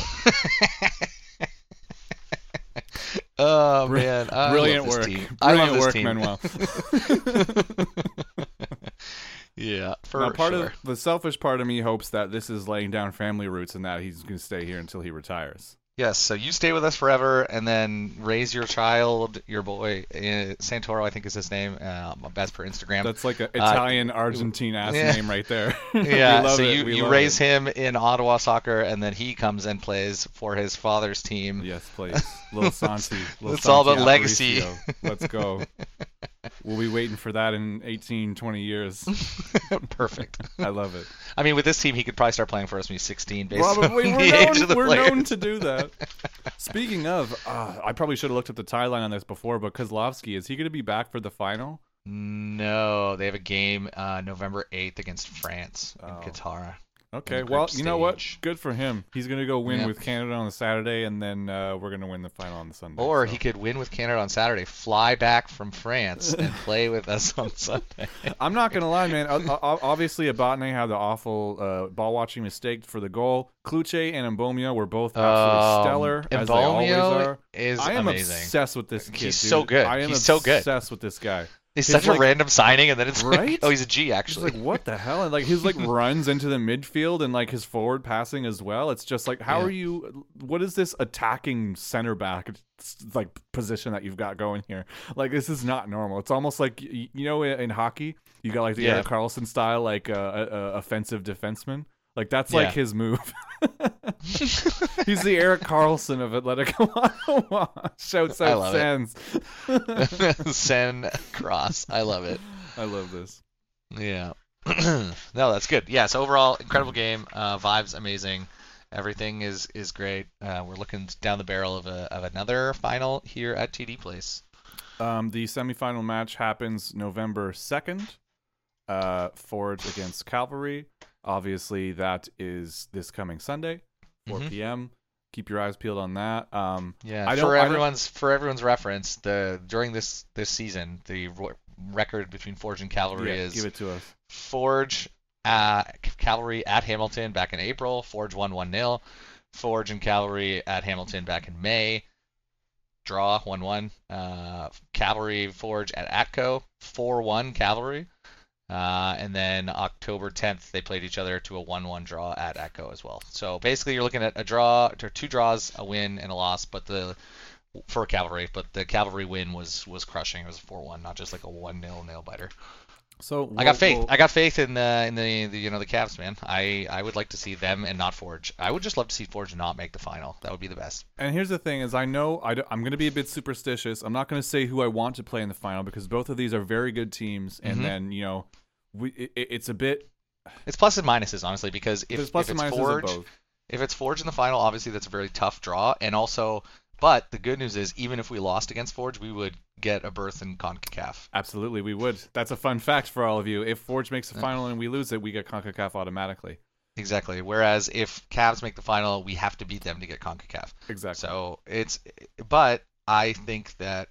Oh Br- man, I brilliant love this work. team. I Brilliant love work, this team. Manuel. Yeah, for Now, part sure. of the selfish part of me hopes that this is laying down family roots and that he's going to stay here until he retires. Yes, so you stay with us forever, and then raise your child, your boy uh, Santoro, I think is his name. Um, best per Instagram. That's like an Italian Argentine ass yeah. name right there. We Yeah, love so it. you, We you love raise it. him in Ottawa soccer, and then he comes and plays for his father's team. Yes, please. Little Santi. Little It's all Santi about legacy. Aparicio. Let's go. We'll be waiting for that in eighteen, twenty years. Perfect. I love it. I mean, with this team, he could probably start playing for us when he's sixteen, based Probably. on We're, the age known, of the we're players. known to do that. Speaking of, uh, I probably should have looked up the tie line on this before, but Kozlovsky, is he going to be back for the final? No, they have a game uh, November eighth against France in Oh. Qatar. Okay, in the well, group you know what? stage. Good for him. He's going to go win Yeah. with Canada on the Saturday, and then uh, we're going to win the final on the Sunday. Or so. he could win with Canada on Saturday, fly back from France, and play with us on Sunday. I'm not going to lie, man. O- o- Obviously, Abotne had the awful uh, ball watching mistake for the goal. Kluche and Mbomia were both absolutely Um, stellar, as they always Mbomio are. is I am amazing. obsessed with this kid. He's dude. so good. I am He's so good. obsessed with this guy. He's He's such like- a random signing, and then it's Right? like, oh, he's a G It's actually. like, what the hell? And like his like runs into the midfield and like his forward passing as well. It's just like, how Yeah. are you? What is this attacking center back it's like position that you've got going here? Like this is not normal. It's almost like y- you know in hockey you got like the Yeah. Erik Karlsson style like uh, uh, uh, offensive defenseman. Like that's Yeah. like his move. He's the Erik Karlsson of Atletico Ottawa. Shouts I out love it. Sands. Send cross. I love it. I love this. Yeah. No, that's good. Yeah. So overall, incredible game. Uh, vibes amazing. Everything is is great. Uh, we're looking down the barrel of a of another final here at T D Place. Um, the semifinal match happens November second. Uh, Forge against Cavalry. Obviously, that is this coming Sunday, four Mhm. p.m. Keep your eyes peeled on that. Um, Yeah. I don't- for I don't- everyone's for everyone's reference, the during this this season, the ro- record between Forge and Cavalry yeah, is give it to us. Forge uh, Cavalry at Hamilton back in April. Forge won one nil. Forge and Cavalry at Hamilton back in May. Draw one one. Uh, Cavalry Forge at Atco four one Cavalry. Uh, and then October tenth, they played each other to a one one draw at Atco as well. So basically, you're looking at a draw, or two draws, a win, and a loss. But the for Cavalry, but the Cavalry win was was crushing. It was a four one, not just like a one nil nail biter. So I got we'll- faith. we'll- I got faith in the in the, the you know the Cavs, man. I I would like to see them and not Forge. I would just love to see Forge not make the final. That would be the best. And here's the thing: is I know I am going to be a bit superstitious. I'm not going to say who I want to play in the final because both of these are very good teams. And Mhm. then you know, we it, it's a bit It's plus and minuses, honestly, because if, there's plus if and it's minuses of Forge, both. if it's Forge in the final, obviously that's a very tough draw. And also, but the good news is, even if we lost against Forge, we would get a berth in CONCACAF. Absolutely, we would. That's a fun fact for all of you. If Forge makes the final and we lose it, we get CONCACAF automatically. Exactly. Whereas if Cavs make the final, we have to beat them to get CONCACAF. Exactly. So it's, but I think that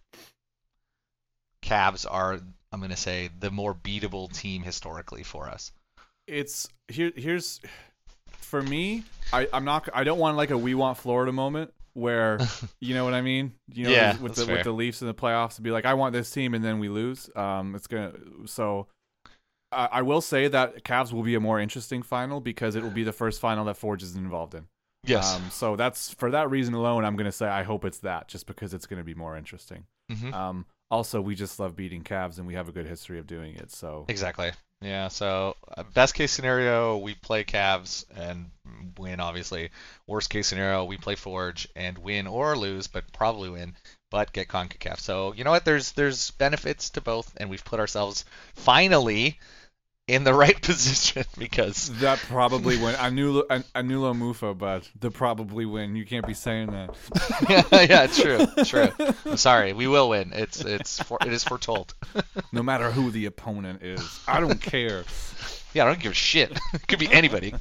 Cavs are, I'm going to say, the more beatable team historically for us. It's here. Here's for me. I I'm not. I don't want like a we want Florida moment where you know what I mean. You know, Yeah, with that's the fair. with the Leafs in the playoffs to be like I want this team and then we lose. Um, it's gonna so. I I will say that Cavs will be a more interesting final because it will be the first final that Forge is involved in. Yes. Um, so that's for that reason alone. I'm gonna say I hope it's that, just because it's gonna be more interesting. Mhm. Um, also, we just love beating Cavs, and we have a good history of doing it. So Exactly. Yeah. So uh, best case scenario, we play Cavs and win. Obviously, worst case scenario, we play Forge and win or lose, but probably win, but get CONCACAF. So you know what? There's there's benefits to both, and we've put ourselves finally in the right position because that probably win. Anulo, an- Anulo Mufa, but the probably win. You can't be saying that. yeah, yeah, true, true. I'm sorry, we will win. It's it's for, it is foretold. No matter who the opponent is, I don't care. Yeah, I don't give a shit. Could be anybody.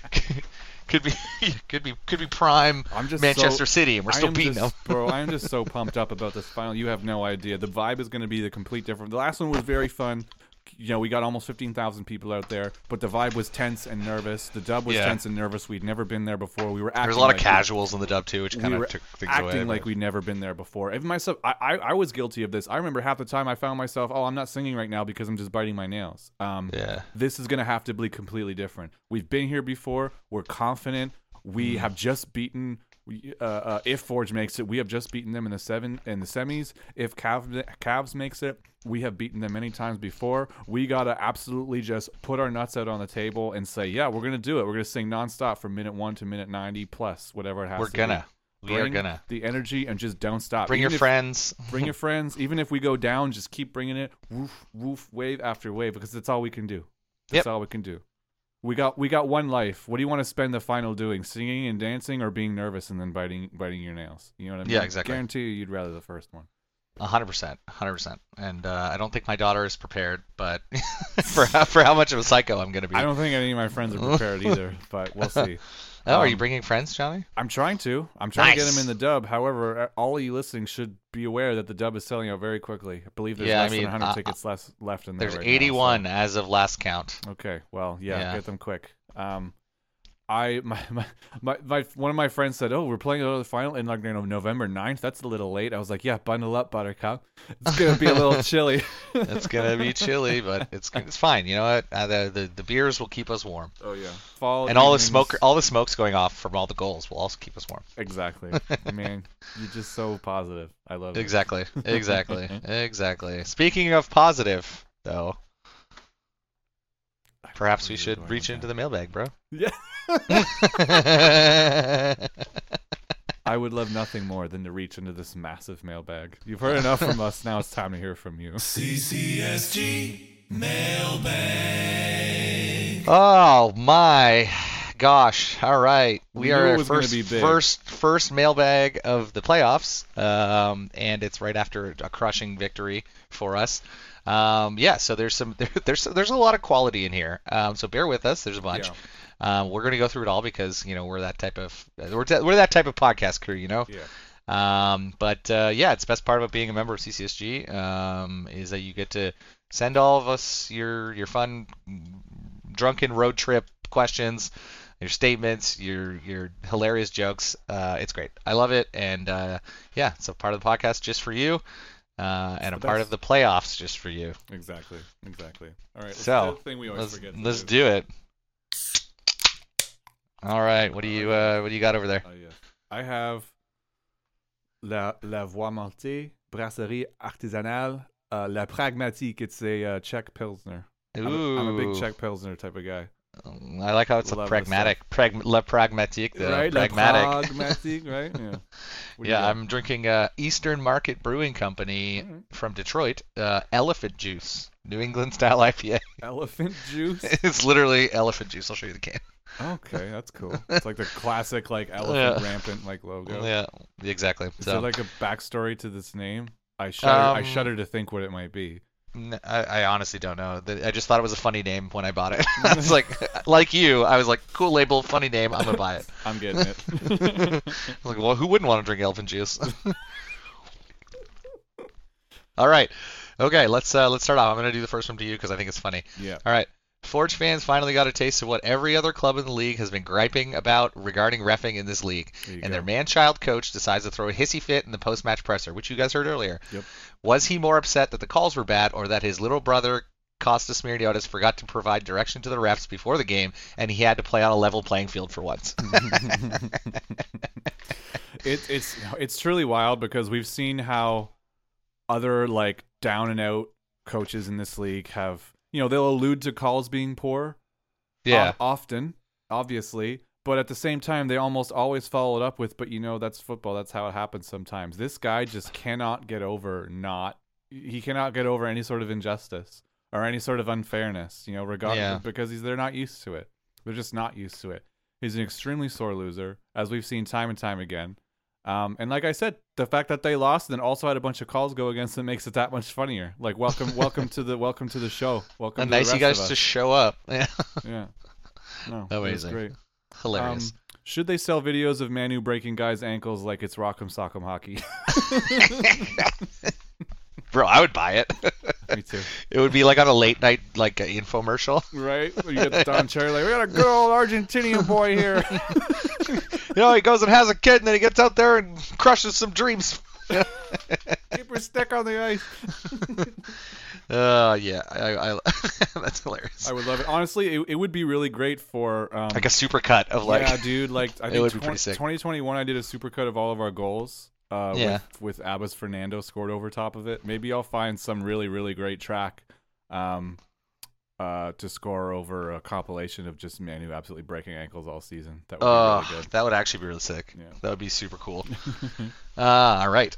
Could be could be could be prime I'm just Manchester so, City, and we're I still am beating just, them. Bro, I am just so pumped up about this final. You have no idea. The vibe is going to be the complete different. The last one was very fun. You know, we got almost fifteen thousand people out there, but the vibe was tense and nervous. The dub was Yeah. tense and nervous. We'd never been there before. We were acting There's a lot like of casuals in the dub too, which we kind were of took things acting away. like but- we'd never been there before. Even myself, I, I I was guilty of this. I remember half the time I found myself, oh, I'm not singing right now because I'm just biting my nails. Um, Yeah. This is gonna have to be completely different. We've been here before. We're confident. We Mm. have just beaten. we- Uh, uh, if Forge makes it, we have just beaten them in the seven in the semis. If Cavs, Cavs makes it, we have beaten them many times before. We gotta absolutely just put our nuts out on the table and say, yeah, we're gonna do it. We're gonna sing nonstop from minute one to minute ninety plus, whatever it has We're to be. gonna. We are Bring gonna. the energy and just don't stop. Bring Even your if- friends. Bring your friends. Even if we go down, just keep bringing it. Woof, woof, wave after wave, because that's all we can do. That's Yep. all we can do. We got we got one life. What do you want to spend the final doing? Singing and dancing, or being nervous and then biting biting your nails? You know what I mean? Yeah, exactly. Guarantee you, you'd rather the first one. A hundred percent, a hundred percent. And uh, I don't think my daughter is prepared, but for how, for how much of a psycho I'm gonna be. I don't think any of my friends are prepared either, but we'll see. Oh, are you um, bringing friends, Johnny? I'm trying to. I'm trying to get Nice. them in the dub. However, all of you listening should be aware that the dub is selling out very quickly. I believe there's Yeah, I less mean, than one hundred uh, tickets less left in there. There's right now, so- eighty-one as of last count. Okay, well, yeah, Yeah. get them quick. Um, I my, my my my one of my friends said, "Oh, we're playing another final in like you know, November ninth. That's a little late." I was like, "Yeah, bundle up, Buttercup. It's gonna be a little chilly." It's gonna be chilly, but it's it's fine. You know what? Uh, the, the the beers will keep us warm, Oh yeah, fall and all the evenings- smoke all the smoke's going off from all the goals will also keep us warm. Exactly, man. You're just so positive. I love it. Exactly, exactly, exactly. Speaking of positive, though, perhaps we Where you should going reach with into that? the mailbag, bro. Yeah. I would love nothing more than to reach into this massive mailbag. You've heard enough from us. Now it's time to hear from you. C C S G mailbag. Oh my gosh! All right, we We knew are it our was gonna first be big. first first mailbag of the playoffs, um, and it's right after a crushing victory for us. Um, yeah, so there's some there, there's there's a lot of quality in here. Um, so bear with us. There's a bunch. Yeah. Um, we're gonna go through it all because you know we're that type of we're, t- we're that type of podcast crew, you know. Yeah. Um, but uh, yeah, it's the best part about being a member of C C S G um, is that you get to send all of us your your fun drunken road trip questions, your statements, your your hilarious jokes. Uh, it's great. I love it, and uh, yeah, it's a part of the podcast just for you, uh, and a the part best. of the playoffs just for you. Exactly. Exactly. All right. Let's So, do the thing we always Let's forget. to let's do it. All right, what do you uh, what do you got over there? Oh yeah. I have la la Voix Maltais Brasserie Artisanale uh, La Pragmatique. It's a uh, Czech pilsner. I'm a, I'm a big Ooh. Czech pilsner type of guy. I like how it's a Love this pragmatic, prag, la pragmatique, the right? pragmatic. La Pragmatique, right? Yeah. What do you Yeah, got? I'm drinking uh, Eastern Market Brewing Company Alright. from Detroit, uh, Elephant Juice, New England style I P A. Elephant juice. It's literally elephant juice. I'll show you the can. Okay, that's cool. It's like the classic like elephant Yeah. rampant like logo. Yeah, exactly. Is So there like a backstory to this name? I shudder. I Um, shudder to think what it might be. n- I, I honestly don't know. The- I just thought it was a funny name when I bought it. I was like, like you, I was like, cool label, funny name. I'm gonna buy it. I'm getting it. I was like, well, who wouldn't want to drink elephant juice? All right. Okay, let's uh, let's start off. I'm going to do the first one to you because I think it's funny. Yeah. All right. Forge fans finally got a taste of what every other club in the league has been griping about regarding reffing in this league. And go. their man-child coach decides to throw a hissy fit in the post-match presser, which you guys heard earlier. Yep. Was he more upset that the calls were bad or that his little brother Kostas Smirniotis forgot to provide direction to the refs before the game and he had to play on a level playing field for once? it, it's it's truly wild because we've seen how other like down and out coaches in this league have, you know, they'll allude to calls being poor. Yeah. o- often, obviously, but at the same time they almost always follow it up with, but you know, that's football, that's how it happens sometimes. This guy just cannot get over not he cannot get over any sort of injustice or any sort of unfairness, you know, regardless, Yeah. because he's they're not used to it. They're just not used to it. He's an extremely sore loser, as we've seen time and time again. Um, and like I said, the fact that they lost and then also had a bunch of calls go against them makes it that much funnier. Like, welcome, welcome to the welcome to the show. Welcome. And to nice the you rest guys of to us. show up. Yeah. Yeah. No, it was Amazing. great. Hilarious. Um, should they sell videos of Manu breaking guys' ankles like it's Rock'em Sock'em Hockey? Bro, I would buy it. Me too. It would be like on a late night like uh, infomercial. Right? You get Don Cherry like, we got a good old Argentinian boy here. You know, he goes and has a kid, and then he gets out there and crushes some dreams. Keep your stick on the ice. Uh, yeah, I, I, that's hilarious. I would love it. Honestly, it, it would be really great for um, Like a super cut of like. yeah, dude. Like I It think would be twenty, pretty sick. twenty twenty-one, I did a supercut of all of our goals. Uh, Yeah. with, with Abbas Fernando scored over top of it. Maybe I'll find some really really great track, um, uh, to score over a compilation of just Manu absolutely breaking ankles all season. That would Oh, be really good. that would actually be really sick. Yeah. That would be super cool. uh, all right.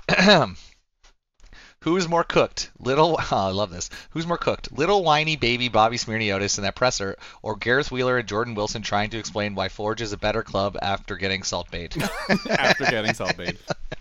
Who's more cooked? Little, oh, I love this. Who's more cooked? Little whiny baby Bobby Smirniotis in that presser, or Gareth Wheeler and Jordan Wilson trying to explain why Forge is a better club after getting salt bait? After getting salt bait.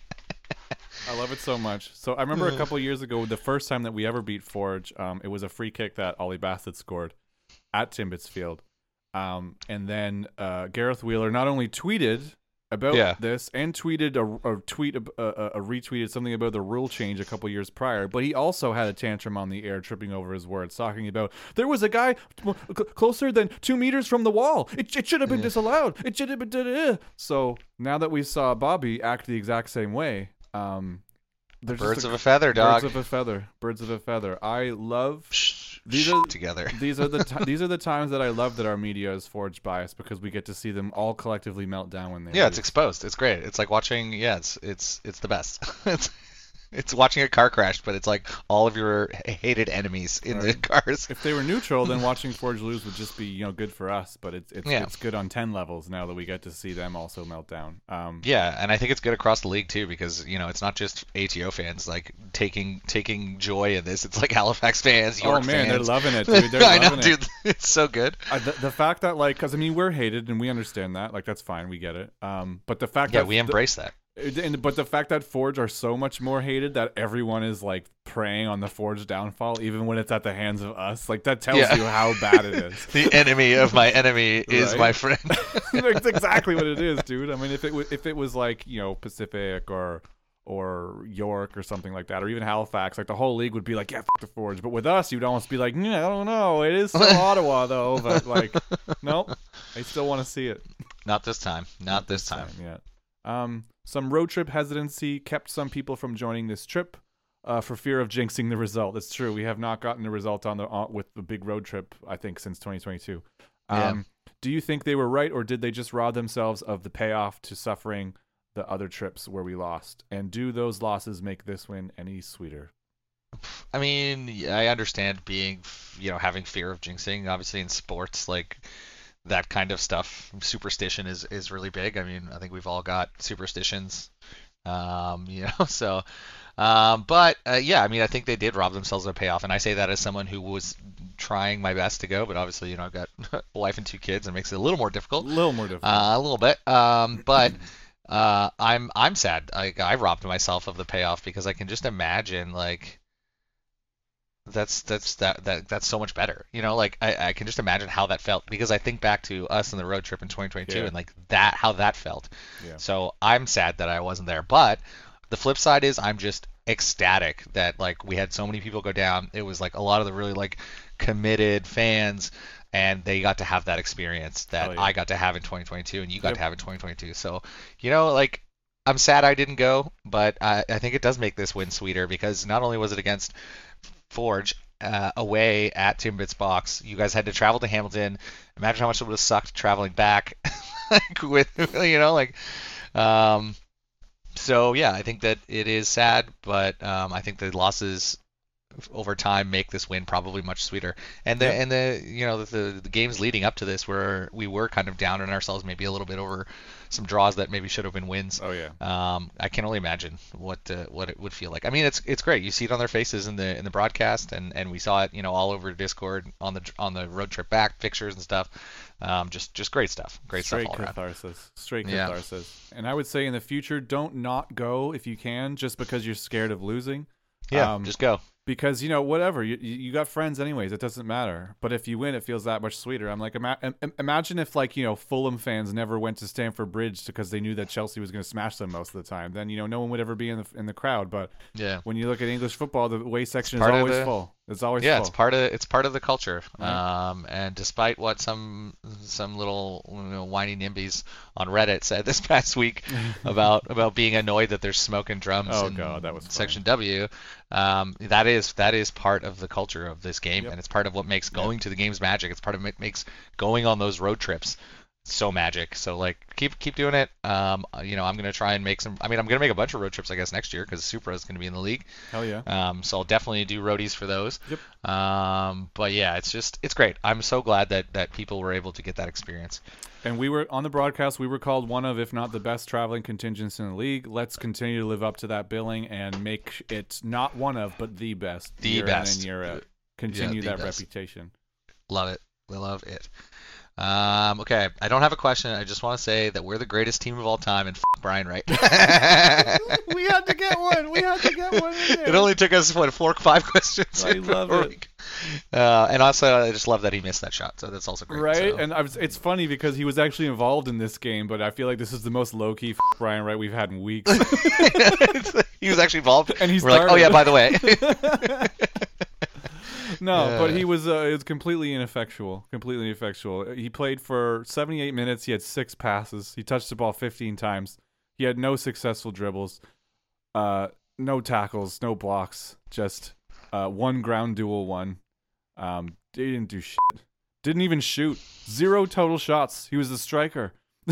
I love it so much. So I remember a couple years ago, the first time that we ever beat Forge, um, it was a free kick that Ollie Bassett scored at Timbits Field. Um, and then uh, Gareth Wheeler not only tweeted about Yeah. this and tweeted a, a tweet, a, a, a retweeted something about the rule change a couple years prior, but he also had a tantrum on the air, tripping over his words, talking about there was a guy cl- closer than two meters from the wall. It, it should have been disallowed. It should have been. Da-da-da. So now that we saw Bobby act the exact same way, um, there's Birds just of a feather, dog. Birds of a feather. Birds of a feather. I love. Shh, These shh, are- together. These are the ti these are the times that I love that our media is Forge biased, because we get to see them all collectively melt down when they Yeah, lose. it's exposed. It's great. It's like watching. Yeah, it's it's it's the best. it's it's watching a car crash, but it's like all of your hated enemies in the Right. cars. If they were neutral, then watching Forge lose would just be, you know, good for us. But it's it's Yeah. it's good on ten levels now that we get to see them also melt down. Um, Yeah, and I think it's good across the league too, because you know it's not just A T O fans like taking taking joy in this. It's like Halifax fans, oh York man, fans. they're loving it, dude. They're I know, loving it. dude. It's so good. Uh, the, the fact that like, because I mean, we're hated and we understand that, like that's fine, we get it. Um, but the fact Yeah, that we the- embrace that. And, but the fact that Forge are so much more hated that everyone is like preying on the Forge downfall, even when it's at the hands of us, like that tells Yeah. you how bad it is. The enemy of my enemy is Right. my friend. That's exactly what it is, dude. I mean, if it was if it was like, you know, Pacific or or York or something like that, or even Halifax, like the whole league would be like, yeah, fuck the Forge. But with us, you'd almost be like, yeah, I don't know, it is still Ottawa though, but like, nope, I still want to see it. Not this time. Not this time. Yeah. Um, some road trip hesitancy kept some people from joining this trip uh, for fear of jinxing the result. It's true. We have not gotten a result on the on, with the big road trip, I think, since twenty twenty-two. Um, Yeah. Do you think they were right, or did they just rob themselves of the payoff to suffering the other trips where we lost? And do those losses make this win any sweeter? I mean, yeah, I understand being, you know, having fear of jinxing. Obviously, in sports, like that kind of stuff, superstition is is really big. I mean, I think we've all got superstitions, um, you know. So, um, but uh, yeah, I mean, I think they did rob themselves of a payoff, and I say that as someone who was trying my best to go, but obviously, you know, I've got a wife and two kids, and it makes it a little more A difficult. little more difficult. Uh, a little bit, um, but uh, I'm I'm sad. I, I robbed myself of the payoff because I can just imagine like that's that's that, that that's so much better. You know, like I, I can just imagine how that felt because I think back to us on the road trip in twenty twenty-two Yeah. and like that how that felt. Yeah. So I'm sad that I wasn't there, but the flip side is I'm just ecstatic that like we had so many people go down. It was like a lot of the really like committed fans, and they got to have that experience that Oh, yeah. I got to have in twenty twenty-two and you got Yep. to have in twenty twenty-two. So, you know, like I'm sad I didn't go, but I, I think it does make this win sweeter because not only was it against Forge uh, away at Timbits Box, you guys had to travel to Hamilton. Imagine how much it would have sucked traveling back like with, you know, like, um, so yeah, I think that it is sad, but um, I think the losses over time make this win probably much sweeter. And the Yep. and the you know the the games leading up to this where we were kind of down on ourselves maybe a little bit over some draws that maybe should have been wins. Oh yeah. Um, I can only imagine what uh, what it would feel like. I mean, it's it's great. You see it on their faces in the in the broadcast, and, and we saw it, you know, all over Discord on the on the road trip back pictures and stuff. Um, just just great stuff. Great Straight stuff all around. catharsis. Straight Yeah. catharsis. And I would say in the future, don't not go if you can, just because you're scared of losing. Yeah, Um, just go. Because, you know, whatever, you you got friends anyways, it doesn't matter. But if you win, it feels that much sweeter. I'm like, ima- im- imagine if, like, you know, Fulham fans never went to Stamford Bridge because they knew that Chelsea was going to smash them most of the time. Then, you know, no one would ever be in the in the crowd. But Yeah. when you look at English football, the away section is part of always the- full. It's always Yeah, full. it's part of it's part of the culture. Right. Um, and despite what some some little you know, whiny nimbies on Reddit said this past week about about being annoyed that there's smoke and drums Oh, in God, that was funny. Section W, um, that is that is part of the culture of this game, Yep. and it's part of what makes going to the game's magic. It's part of what makes going on those road trips so magic. So like keep keep doing it. Um, you know, I'm gonna try and make some. I mean, I'm gonna make a bunch of road trips, I guess, next year because Supra is gonna be in the league. Hell yeah. Um, so I'll definitely do roadies for those. Yep. Um, but yeah, it's just it's great. I'm so glad that that people were able to get that experience. And we were on the broadcast. We were called one of, if not the best traveling contingents in the league. Let's continue to live up to that billing and make it not one of, but the best. The year best. in and year out. Continue the that best. reputation. Love it. We love it. Um, okay, I don't have a question. I just want to say that we're the greatest team of all time, and f- Brian Wright. We had to get one. We had to get one in there. It only took us what four, five questions. I love before it. we- Uh, and also, I just love that he missed that shot. So that's also great. Right, So. and I was, it's funny because he was actually involved in this game, but I feel like this is the most low-key f- Brian Wright we've had in weeks. He was actually involved. And he We're like, oh started. yeah, by the way. No, Yeah. but he was uh, it was completely ineffectual. Completely ineffectual. He played for seventy-eight minutes. He had six passes. He touched the ball fifteen times. He had no successful dribbles, uh, no tackles, no blocks. Just uh, one ground duel one. Um, he didn't do shit. Didn't even shoot. Zero total shots. He was the striker.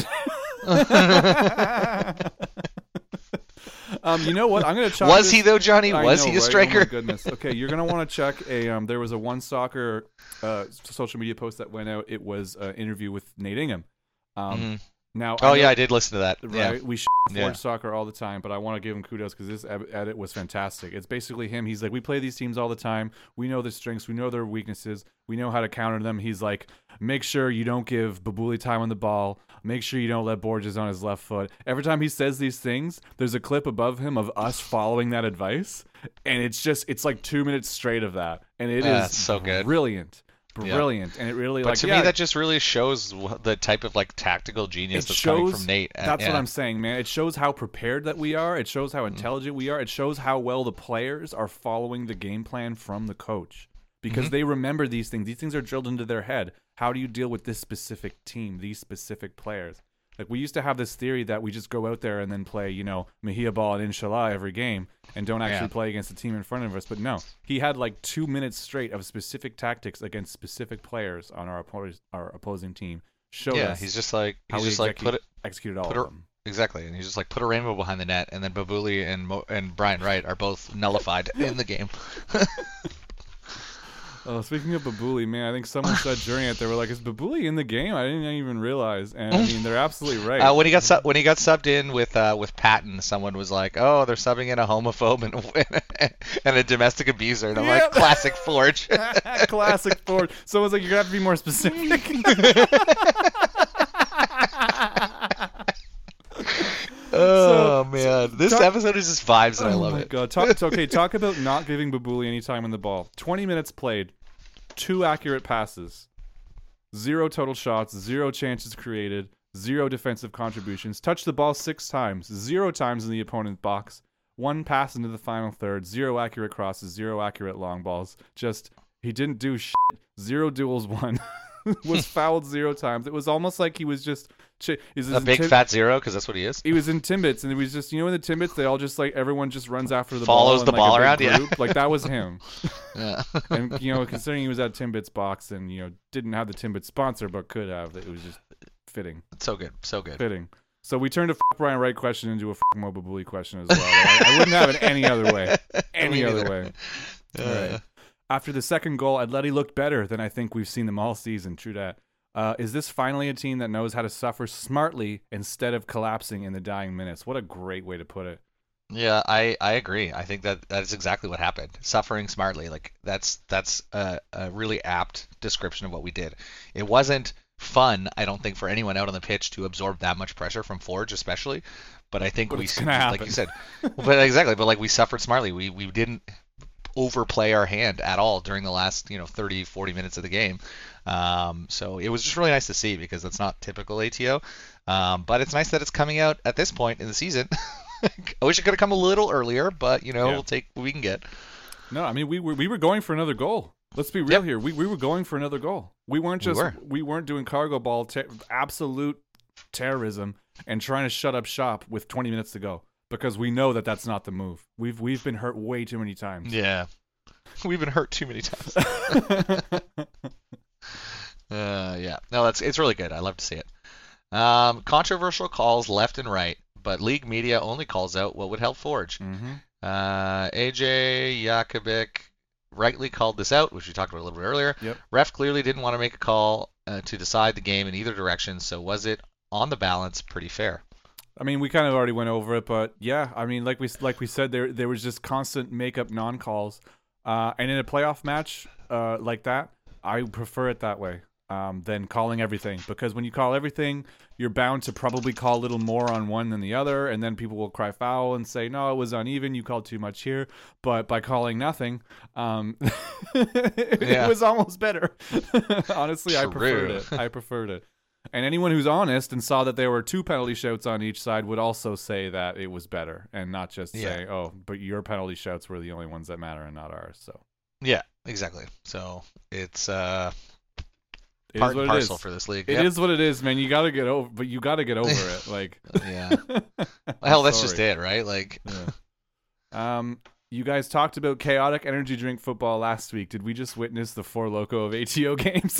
Um, you know what? I'm gonna chalk Was this- he though, Johnny? I Was know, he a right? striker? Oh my goodness. Okay, you're gonna want to check a. Um, there was a one soccer uh, social media post that went out. It was an interview with Nate Ingham. Um, Mhm. Now, Oh I yeah, know- I did listen to that. Right, Yeah. we sh- Forge Yeah. soccer all the time, but I want to give him kudos because this ed- edit was fantastic. It's basically him. He's like, we play these teams all the time. We know their strengths. We know their weaknesses. We know how to counter them. He's like, make sure you don't give Babuli time on the ball. Make sure you don't let Borges on his left foot. Every time he says these things, there's a clip above him of us following that advice, and it's just it's like two minutes straight of that, and it is Yeah, it's so good. brilliant, Yeah. brilliant, and it really But like to yeah, me, that just really shows wh- the type of like tactical genius it that's coming shows from Nate. Uh, that's what yeah. I'm saying, man. It shows how prepared that we are. It shows how Mm-hmm. intelligent we are. It shows how well the players are following the game plan from the coach because Mhm. they remember these things. These things are drilled into their head. How do you deal with this specific team, these specific players? Like we used to have this theory that we just go out there and then play, you know, Mahia ball and Inshallah every game and don't actually Yeah. play against the team in front of us. But no, he had like two minutes straight of specific tactics against specific players on our opposing our opposing team. Showed Yeah, us he's just like how he's we just like execute- put it executed all put of a- them. exactly, and he's just like put a rainbow behind the net, and then Babuli and Mo- and Brian Wright are both nullified in the game. Oh, speaking of Babuli, man, I think someone said during it they were like, "Is Babuli in the game?" I didn't even realize, and I mean they're absolutely right. Uh, when he got su- when he got subbed in with uh, with Patton, someone was like, "Oh, they're subbing in a homophobe and, and a domestic abuser," and I'm Yep. like, "Classic Forge." Classic Ford. Someone's like, "You're gonna have to be more specific." Oh man, this talk- episode is just vibes, and I Oh love my it. God. Talk, okay, talk about not giving Babuli any time on the ball. twenty minutes played, two accurate passes, zero total shots, zero chances created, zero defensive contributions. Touched the ball six times, zero times in the opponent's box, one pass into the final third, zero accurate crosses, zero accurate long balls. Just he didn't do shit. Zero duels won. Was fouled zero times. It was almost like he was just ch- is A big tim- fat zero, because that's what he is. He was in Timbits, and it was just, you know, in the Timbits, they all just like everyone just runs after the Follows ball, the in, ball like, a around, big yeah. group. Like that was him. Yeah. And you know, considering he was at Timbits box and you know didn't have the Timbits sponsor but could have, it was just fitting, So good. So good. fitting. So we turned a f- Brian Wright question into a f- Mobile Bully question as well. I, I wouldn't have it any other way. Any Me other neither. way. Uh, All right. After the second goal, Atleti looked better than I think we've seen them all season. True that. Uh, is this finally a team that knows how to suffer smartly instead of collapsing in the dying minutes? What a great way to put it. Yeah, I, I agree. I think that that is exactly what happened. Suffering smartly, like that's that's a, a really apt description of what we did. It wasn't fun, I don't think, for anyone out on the pitch to absorb that much pressure from Forge, especially. But I think But we, it's s- gonna like happen. you said, but exactly. But like we suffered smartly. We we didn't overplay our hand at all during the last you know thirty, forty minutes of the game. Um, so it was just really nice to see, because that's not typical A T O. Um, but it's nice that it's coming out at this point in the season. I wish it could have come a little earlier, but you know Yeah. we'll take what we can get. No, I mean we were we were going for another goal. Let's be real Yep. here. We we were going for another goal. We weren't We just were. we weren't doing cargo ball ter- absolute terrorism and trying to shut up shop with twenty minutes to go, because we know that that's not the move. We've we've been hurt way too many times. Yeah, we've been hurt too many times. Uh, yeah, no, that's it's really good. I love to see it. Um, controversial calls left and right, but league media only calls out what would help Forge. Mm-hmm. Uh, A J Jakubik rightly called this out, which we talked about a little bit earlier. Yep. Ref clearly didn't want to make a call uh, to decide the game in either direction, so was it on the balance pretty fair? I mean, we kind of already went over it, but yeah, I mean, like we like we said, there there was just constant make-up non-calls, uh, and in a playoff match uh, like that, I prefer it that way um, than calling everything, because when you call everything, you're bound to probably call a little more on one than the other, and then people will cry foul and say, no, it was uneven, you called too much here. But by calling nothing, um, it Yeah. was almost better. Honestly, I preferred True. it. I preferred it. And anyone who's honest and saw that there were two penalty shouts on each side would also say that it was better, and not just Yeah. say, oh, but your penalty shouts were the only ones that matter and not ours. So Yeah, exactly. So it's uh, it part is what and it parcel is. for this league. It Yep. is what it is, man. You got to get over, but you got to get over it. Like, Yeah. Hell, that's just it, right? Like, yeah. Um, you guys talked about chaotic energy drink football last week. Did we just witness the Four Loco of A T O games?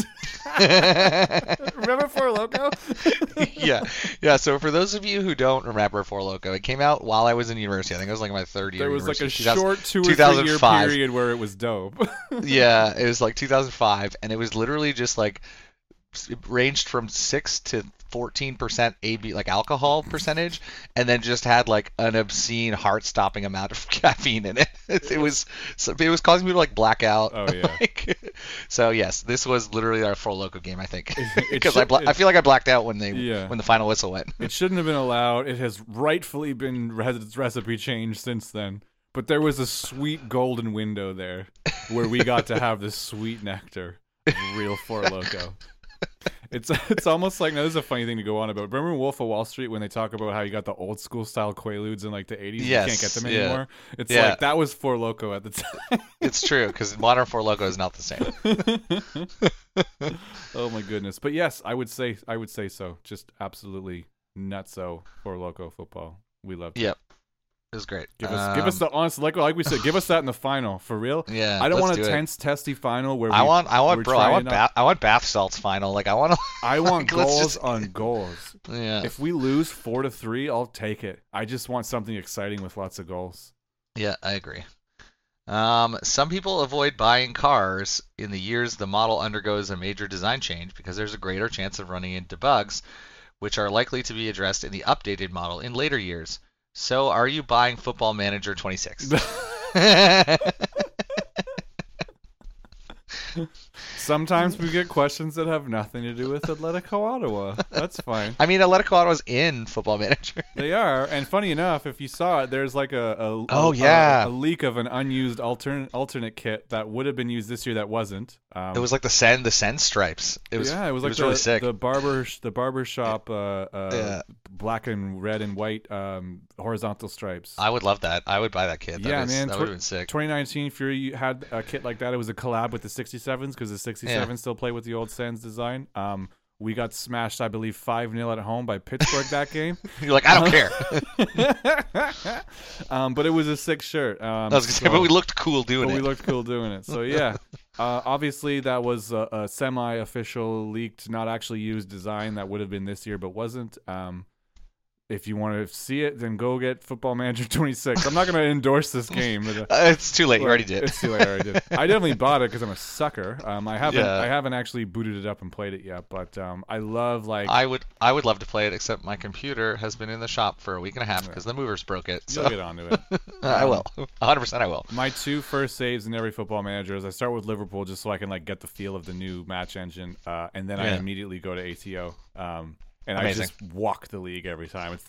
Remember Four Loco? yeah, yeah. So for those of you who don't remember Four Loco, it came out while I was in university. I think it was like my third year. There was like a university, two thousand short two or two three year thousand five. period where it was dope. Yeah, it was like two thousand five, and it was literally just like it ranged from six to fourteen percent A B, like alcohol percentage, and then just had like an obscene, heart-stopping amount of caffeine in it. It, it was it was causing me to like black out. Oh, yeah. Like, so yes, this was literally our Four Loco game, I think, It because I should- bla- I feel like I blacked out when they Yeah. when the final whistle went. It shouldn't have been allowed. It has rightfully been had its recipe changed since then. But there was a sweet golden window there where we got to have this sweet nectar of real Four Loco. It's it's almost like, now this is a funny thing to go on about. Remember in Wolf of Wall Street when they talk about how you got the old school style Quaaludes in like the eighties? Yes, You can't get them yeah. anymore. It's Yeah. like that was Four Loco at the time. It's true, because modern Four Loco is not the same. Oh my goodness. But yes, I would say I would say so. Just absolutely nutso Four Loco football. We loved it. Yep, it was great. Give us, give us Um, the honest, like like we said, give us that in the final for real. Yeah, I don't let's want a do it. tense, testy final where we, I want, I want, we're bro, I want, trying bath, I want bath salts final. Like, I want to. I want like, let's goals just- on goals. Yeah, If we lose four to three, I'll take it. I just want something exciting with lots of goals. yeah, I agree. Um, some people avoid buying cars in the years the model undergoes a major design change because there's a greater chance of running into bugs, which are likely to be addressed in the updated model in later years. So, are you buying Football Manager twenty-six? Sometimes we get questions that have nothing to do with Atletico Ottawa. That's fine. I mean, Atletico Ottawa's in Football Manager. They are, and funny enough, if you saw it, there's like a, a Oh, a- yeah. a, a leak of an unused alternate alternate kit that would have been used this year that wasn't. Um, It was like the Send the Send stripes. It was yeah, it was like it was the, really sick. the barber the barber shop uh, uh, Yeah. black and red and white um, horizontal stripes. I would love that. I would buy that kit. That yeah, was, man. That would have been sick. twenty nineteen Fury had a kit like that. It was a collab with the sixty-sevens because the sixty-sevens yeah. still play with the old Sens design. Um, we got smashed, I believe, five nil at home by Pittsburgh that game. You're like, I don't care. um, but it was a sick shirt. Um, I was gonna so, say, but we looked cool doing but it. we looked cool doing it. So, yeah. Uh, obviously, that was a, a semi-official, leaked, not actually used design that would have been this year, but wasn't. Um, if you want to see it, then go get Football Manager twenty-six. I'm not going to endorse this game. But, uh, uh, it's too late. You already did. It's too late. I already did. I definitely bought it because I'm a sucker. Um, I haven't. Yeah. I haven't actually booted it up and played it yet. But um, I love like. I would. I would love to play it, except my computer has been in the shop for a week and a half because yeah. the movers broke it. So you'll get onto it. I will. one hundred percent I will. My two first saves in every Football Manager is I start with Liverpool just so I can like get the feel of the new match engine, uh, and then yeah. I immediately go to A T O. Um, And Amazing. I just walk the league every time. It's the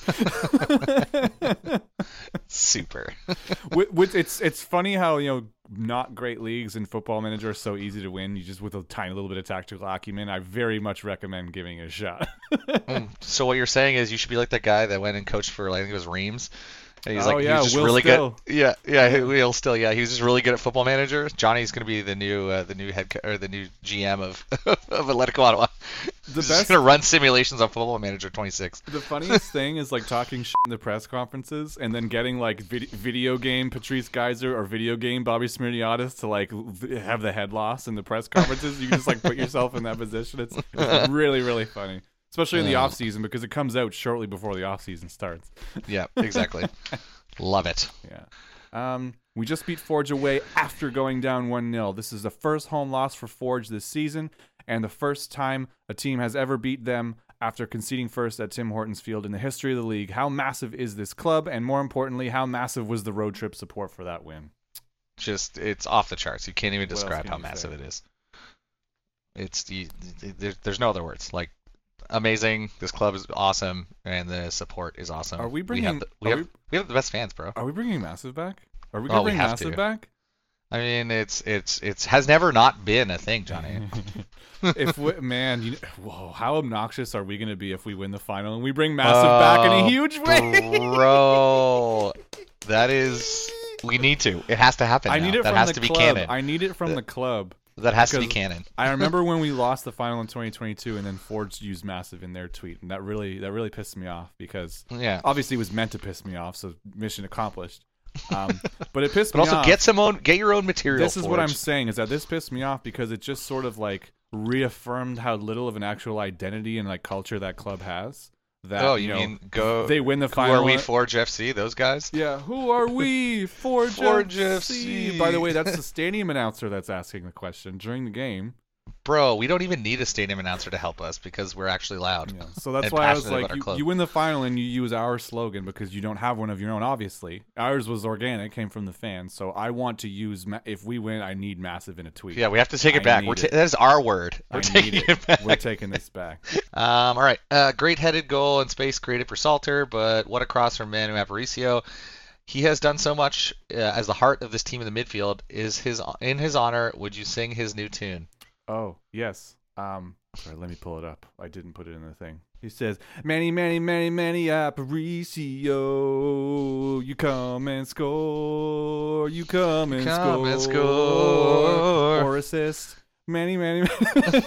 best. Super. with, with, it's it's funny how, you know, not great leagues in Football Manager are so easy to win. You just with a tiny little bit of tactical acumen. I very much recommend giving it a shot. mm, so what you're saying is you should be like that guy that went and coached for, I think it was Reims. And he's oh, like, yeah, he was just Will really Still. good. Yeah, yeah, Will Still. Yeah, he was just really good at Football Manager. Johnny's going to be the new, uh, the new head co- or the new G M of of Atletico Ottawa. The He's best going to run simulations on Football Manager twenty-six. The funniest thing is like talking shit in the press conferences and then getting like vid- video game Patrice Geyser or video game Bobby Smirniotis to like v- have the head loss in the press conferences. You can just like put yourself in that position. It's, it's really really funny. Especially in the off season because it comes out shortly before the off season starts. Yeah, exactly. Love it. Yeah. Um, we just beat Forge away after going down one nil. This is the first home loss for Forge this season and the first time a team has ever beat them after conceding first at Tim Hortons Field in the history of the league. How massive is this club? And more importantly, how massive was the road trip support for that win? Just, it's off the charts. You can't even describe can how you massive say? it is. It's you, there, There's no other words. Like, amazing. This club is awesome, and the support is awesome. Are we bringing? We have the, we, have, we, we have the best fans, bro. Are we bringing Massive back? Are we Oh, gonna we bring have Massive to. back? I mean, it's it's it's has never not been a thing, Johnny. if we, man, you, whoa, how obnoxious are we gonna be if we win the final and we bring Massive oh, back in a huge way, bro? That is, we need to. It has to happen. I now. need it that from has the to club. be canon. I need it from the, the club. That has because to be canon. I remember when we lost the final in twenty twenty-two, and then Forge used Massive in their tweet, and that really that really pissed me off because yeah. obviously it was meant to piss me off, so mission accomplished. Um, but it pissed but me also off. get some own, get your own material. This is Forge. what I'm saying is that this pissed me off because it just sort of like reaffirmed how little of an actual identity and like culture that club has. That, oh, you, you know, mean go? They win the who final. Who are we? Forge F C? Those guys? Yeah. Who are we? Forge, Forge F C. F C. By the way, that's the stadium announcer that's asking the question during the game. Bro, we don't even need a stadium announcer to help us because we're actually loud. Yeah. So that's why I was like, you, you win the final and you use our slogan because you don't have one of your own, obviously. Ours was organic, came from the fans. So I want to use, ma- if we win, I need Massive in a tweet. Yeah, we have to take it I back. We're ta- it. That is our word. We're I taking need it. it. back. We're taking this back. Um, all right. Uh, great headed goal in space created for Salter, but what a cross from Manu Aparicio. He has done so much uh, as the heart of this team in the midfield. Is his in his honor, would you sing his new tune? Oh, yes. Um, sorry, let me pull it up. I didn't put it in the thing. He says, Manny, Manny, Manny, Manny Aparicio, you come and score, you come and come score, and score, or assist, Manny, Manny, Manny.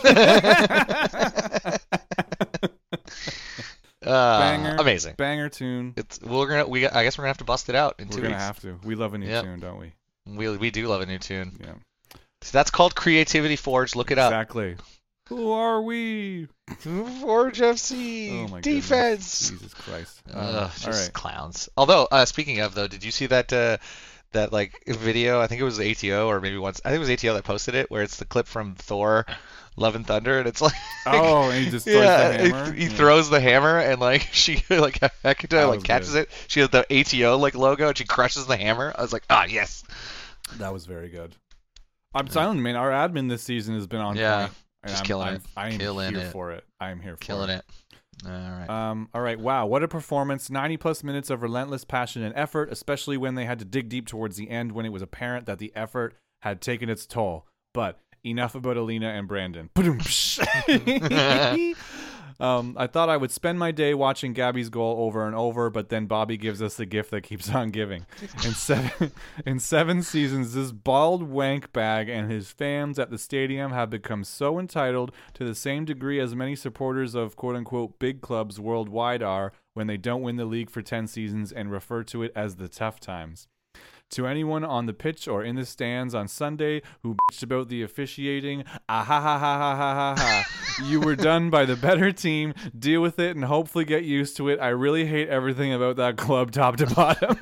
uh, Banger, amazing, banger tune. It's we're gonna we I guess we're gonna have to bust it out in we're two gonna weeks. have to. We love a new yep. tune, don't we? We we do love a new tune. Yeah. So that's called Creativity Forge. Look it up. Exactly. Who are we? Forge F C. Oh my defense. Goodness. Jesus Christ. Um, Ugh, just all right. clowns. Although, uh, speaking of though, did you see that uh, that like video? I think it was A T O or maybe once. I think it was A T O that posted it, where it's the clip from Thor, Love and Thunder, and it's like oh, and he just throws yeah, the hammer. he, he yeah. throws the hammer, and like she like Hecata like catches good. it. She has the A T O like logo, and she crushes the hammer. I was like, ah, yes. That was very good. I'm telling you, man, our admin this season has been on yeah, point. And just I'm, killing I'm, it. I am killing here it. for it. I am here for Killing it. it. All right. Um, all right. Wow. What a performance. ninety plus minutes of relentless passion and effort, especially when they had to dig deep towards the end when it was apparent that the effort had taken its toll. But enough about Alina and Brandon. Um, I thought I would spend my day watching Gabby's goal over and over, but then Bobby gives us the gift that keeps on giving. In seven, in seven seasons, this bald wank bag and his fans at the stadium have become so entitled to the same degree as many supporters of quote-unquote big clubs worldwide are when they don't win the league for ten seasons and refer to it as the tough times. To anyone on the pitch or in the stands on Sunday who bitched about the officiating, ah ha ha ha ha ha ha ha, you were done by the better team. Deal with it and hopefully get used to it. I really hate everything about that club, top to bottom.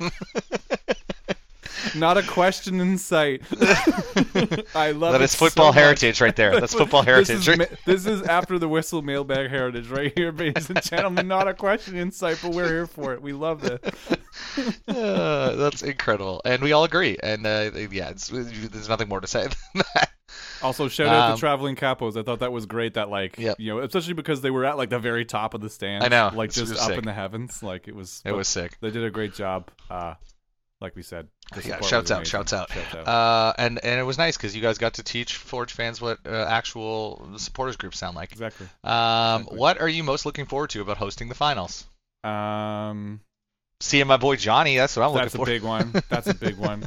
Not a question in sight. I love That it is football so heritage right there. That's football heritage. This is, ma- this is after the whistle mailbag heritage right here, ladies and gentlemen. Not a question in sight, but we're here for it. We love this. uh, that's incredible, and we all agree. And uh, yeah, it's, there's nothing more to say than that. Also, shout out Um, to Traveling Capos. I thought that was great. That like, Yep. you know, especially because they were at like the very top of the stand. I know. like It's just just up sick. in the heavens. Like it was. It but was sick. They did a great job. Uh, like we said. The Yeah, support shouts was out, amazing. shouts out. Shouts out. Uh, and and it was nice because you guys got to teach Forge fans what uh, actual supporters groups sound like. Exactly. Um, Exactly. what are you most looking forward to about hosting the finals? Um, Seeing my boy Johnny, that's what I'm that's looking a for. big one. That's a big one.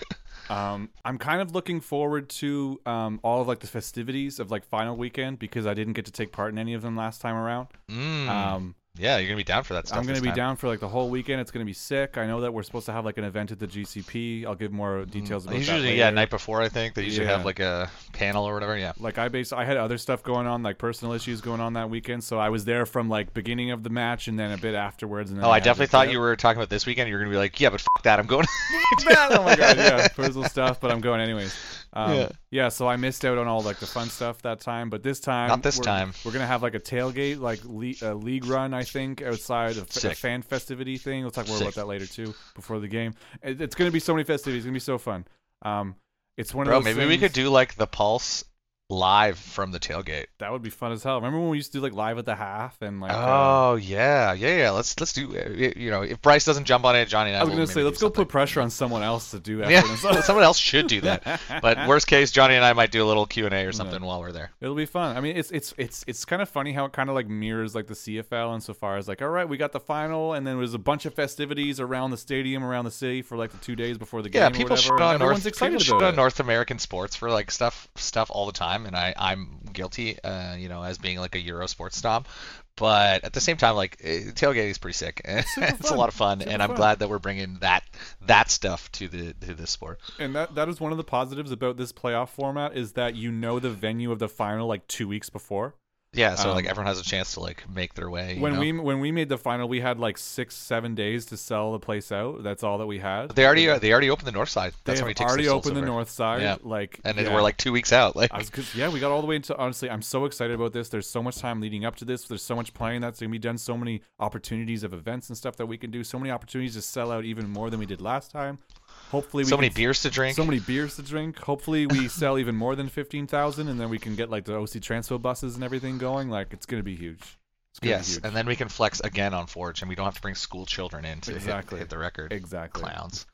Um, I'm kind of looking forward to um all of like the festivities of like final weekend because I didn't get to take part in any of them last time around. Mm, Um, yeah, you're gonna be down for that stuff. I'm going to this be time. down for like the whole weekend. It's going to be sick. I know that we're supposed to have like an event at the G C P. I'll give more details about Usually, that later. yeah, night before I think they usually Yeah. have like a panel or whatever. Yeah. Like I base, I had other stuff going on, like personal issues going on that weekend. So I was there from like beginning of the match and then a bit afterwards. And then Oh, I had definitely to thought get- you were talking about this weekend. You were gonna be like, yeah, but f- that, I'm going. oh my god, yeah, personal stuff, but I'm going anyways. Um, Yeah. yeah. so I missed out on all like the fun stuff that time, but this time, Not this we're, time. We're gonna have like a tailgate, like le- a league run, I think, outside of a Sick. fan festivity thing. We'll talk more Sick. about that later too, before the game. It, it's gonna be so many festivities. It's gonna be so fun. Um, it's one Bro, of those maybe we things- could do like the Pulse live from the tailgate. That would be fun as hell. Remember when we used to do like live at the half and like? uh, Oh yeah, yeah, yeah. Let's let's do. uh, You know, if Bryce doesn't jump on it, Johnny and I. I was will gonna maybe say, do let's go something. put pressure on someone else to do effort. Yeah, and stuff. someone else should do that. But worst case, Johnny and I might do a little Q and A or something while we're there. It'll be fun. I mean, it's it's it's it's kind of funny how it kind of like mirrors like the C F L insofar as like, all right, we got the final, and then there's a bunch of festivities around the stadium, around the city for like the two days before the game. Yeah, or people whatever, shit and on everyone's North. excited People shit about on it. North American sports for like stuff stuff all the time, and I I'm guilty. Uh, you know, as being like a Euro sports snob. But at the same time, like eh, tailgating is pretty sick. it's a fun. lot of fun, Super and I'm fun. glad that we're bringing that that stuff to the to this sport. And that that is one of the positives about this playoff format is that you know the venue of the final like two weeks before. Yeah, so Um, like everyone has a chance to like make their way. You When know? we when we made the final, we had like six seven days to sell the place out. That's all that we had. they already they already opened the north side. They That's have when he takes already the Soul opened the Silver. north side. Yeah. Like and yeah. then we're like two weeks out. Like I was, cause, yeah, we got all the way into. Honestly, I'm so excited about this. There's so much time leading up to this. There's so much planning that's gonna be done. So many opportunities of events and stuff that we can do. So many opportunities to sell out even more than we did last time. Hopefully, we so many can- beers to drink. So many beers to drink. Hopefully, we sell even more than fifteen thousand, and then we can get like the O C transfer buses and everything going. Like it's gonna be huge. It's gonna be Yes, huge. and then we can flex again on Forge, and we don't have to bring school children in to Exactly. hit, hit the record. exactly. Clowns.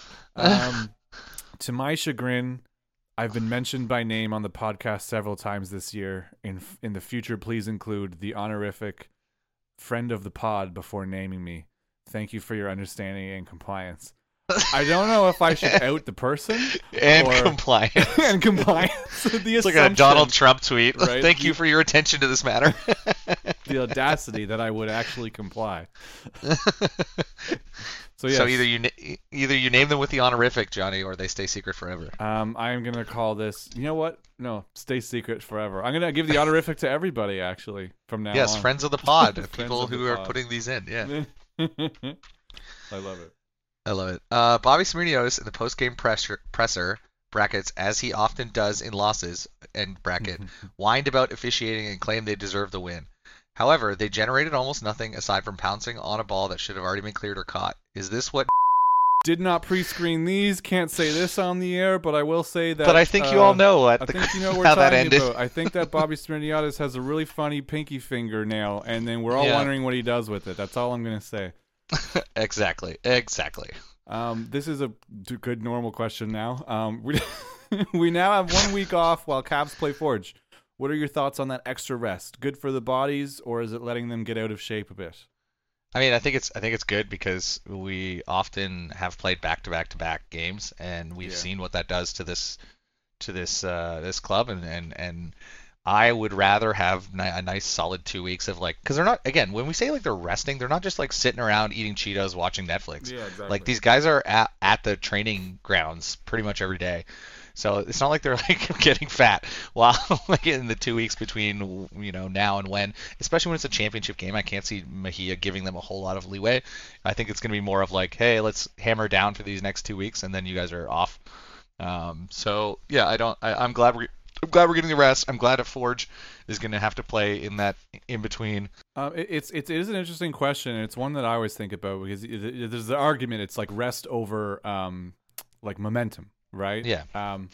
Um, to my chagrin, I've been mentioned by name on the podcast several times this year. In in the future, please include the honorific friend of the pod before naming me. Thank you for your understanding and compliance. I don't know if I should out the person And or- compliance. and compliance. The It's like a Donald Trump tweet. right? Thank you for your attention to this matter. the audacity that I would actually comply. So yes, So either you na- either you name them with the honorific, Johnny, or they stay secret forever. Um, I am gonna call this. You know what? No, stay secret forever. I'm gonna give the honorific to everybody actually from now Yes, on. friends of the pod, Friends people of the who are pod. putting these in. Yeah, I love it. I love it. Uh, Bobby Smirnios in the post-game presser, presser brackets, as he often does in losses, end bracket, whined about officiating and claimed they deserved the win. However, they generated almost nothing aside from pouncing on a ball that should have already been cleared or caught. Is this what? Did not pre-screen these. Can't say this on the air, but I will say that. But I think you uh, all know what I the, think you know what we're how that talking ended. about. I think that Bobby Smirniadis has a really funny pinky fingernail, and then we're all Yeah. wondering what he does with it. That's all I'm gonna say. Exactly, exactly. Um, this is a d- good normal question now. Um, we we now have one week off while Cavs play Forge. What are your thoughts on that extra rest? Good for the bodies, or is it letting them get out of shape a bit? I mean, I think it's I think it's good because we often have played back to back to back games, and we've Yeah. seen what that does to this to this uh, this club, and, and and I would rather have ni- a nice solid two weeks of like, because they're not, again, when we say like they're resting, they're not just like sitting around eating Cheetos watching Netflix. Yeah, exactly. Like these guys are at at the training grounds pretty much every day. So it's not like they're like getting fat while like in the two weeks between, you know, now and when, especially when it's a championship game. I can't see Mejia giving them a whole lot of leeway. I think it's going to be more of like, hey, let's hammer down for these next two weeks, and then you guys are off. Um, so yeah, I don't. I, I'm glad we. I'm glad we're getting the rest. I'm glad that Forge is going to have to play in that in between. Um, it, it's it's it is an interesting question, and it's one that I always think about because it, it, there's the argument. It's like rest over um like momentum, right? Yeah. Um,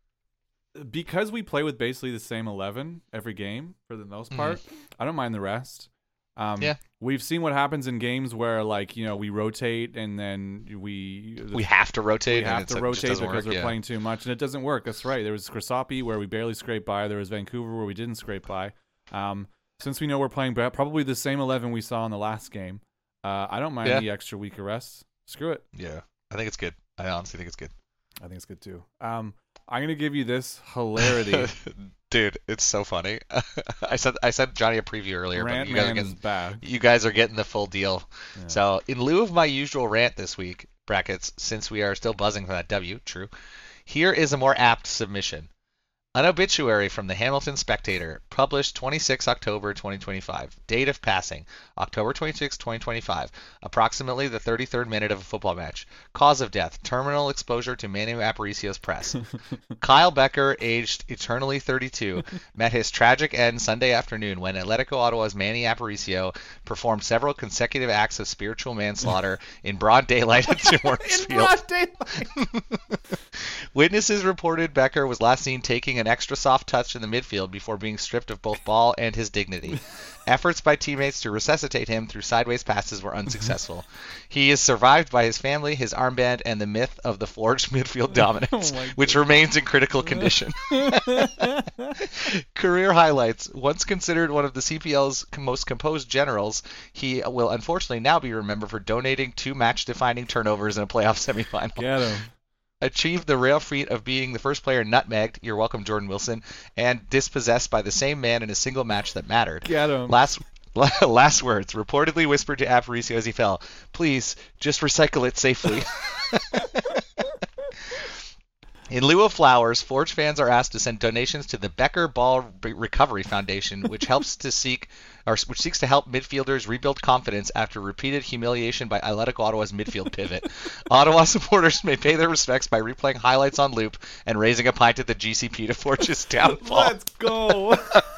because we play with basically the same eleven every game for the most part, I don't mind the rest. Um, Yeah. We've seen what happens in games where, like, you know, we rotate and then we We have to rotate. we and have it's to like- it just rotate doesn't because work, we're yeah. playing too much, and it doesn't work. That's right. There was Krisapi where we barely scraped by. There was Vancouver where we didn't scrape by. Um, since we know we're playing ba- probably the same eleven we saw in the last game, uh, I don't mind Yeah. the extra week of rest. Screw it. Yeah, I think it's good. I honestly think it's good. I think it's good too. Um, I'm gonna give you this hilarity. Dude, it's so funny. I said I sent Johnny a preview earlier, but Rant you guys are Man is getting back. you guys are getting the full deal. Yeah. So, in lieu of my usual rant this week, brackets, since we are still buzzing from that W, true, here is a more apt submission. An obituary from the Hamilton Spectator, published the twenty-sixth of October twenty twenty-five. Date of passing, October twenty-sixth, twenty twenty-five. Approximately the thirty-third minute of a football match. Cause of death, terminal exposure to Manny Aparicio's press. Kyle Becker, aged eternally thirty-two, met his tragic end Sunday afternoon when Atletico Ottawa's Manny Aparicio performed several consecutive acts of spiritual manslaughter in broad daylight at Tim Hortons In Field. broad daylight. Witnesses reported Becker was last seen taking an extra soft touch in the midfield before being stripped of both ball and his dignity. Efforts by teammates to resuscitate him through sideways passes were unsuccessful. He is survived by his family, his armband, and the myth of the forged midfield dominance, Oh my which remains in critical condition. Career highlights. Once considered one of the C P L's most composed generals, he will unfortunately now be remembered for donating two match-defining turnovers in a playoff semifinal. Get him. Achieved the rare feat of being the first player nutmegged, you're welcome Jordan Wilson, and dispossessed by the same man in a single match that mattered. Get him. Last last words, reportedly whispered to Aparicio as he fell, please, just recycle it safely. In lieu of flowers, Forge fans are asked to send donations to the Becker Ball Re- Recovery Foundation, which helps to seek, or which seeks to help midfielders rebuild confidence after repeated humiliation by Atletico Ottawa's midfield pivot. Ottawa supporters may pay their respects by replaying highlights on loop and raising a pint at the G C P to Forge's downfall. Let's go.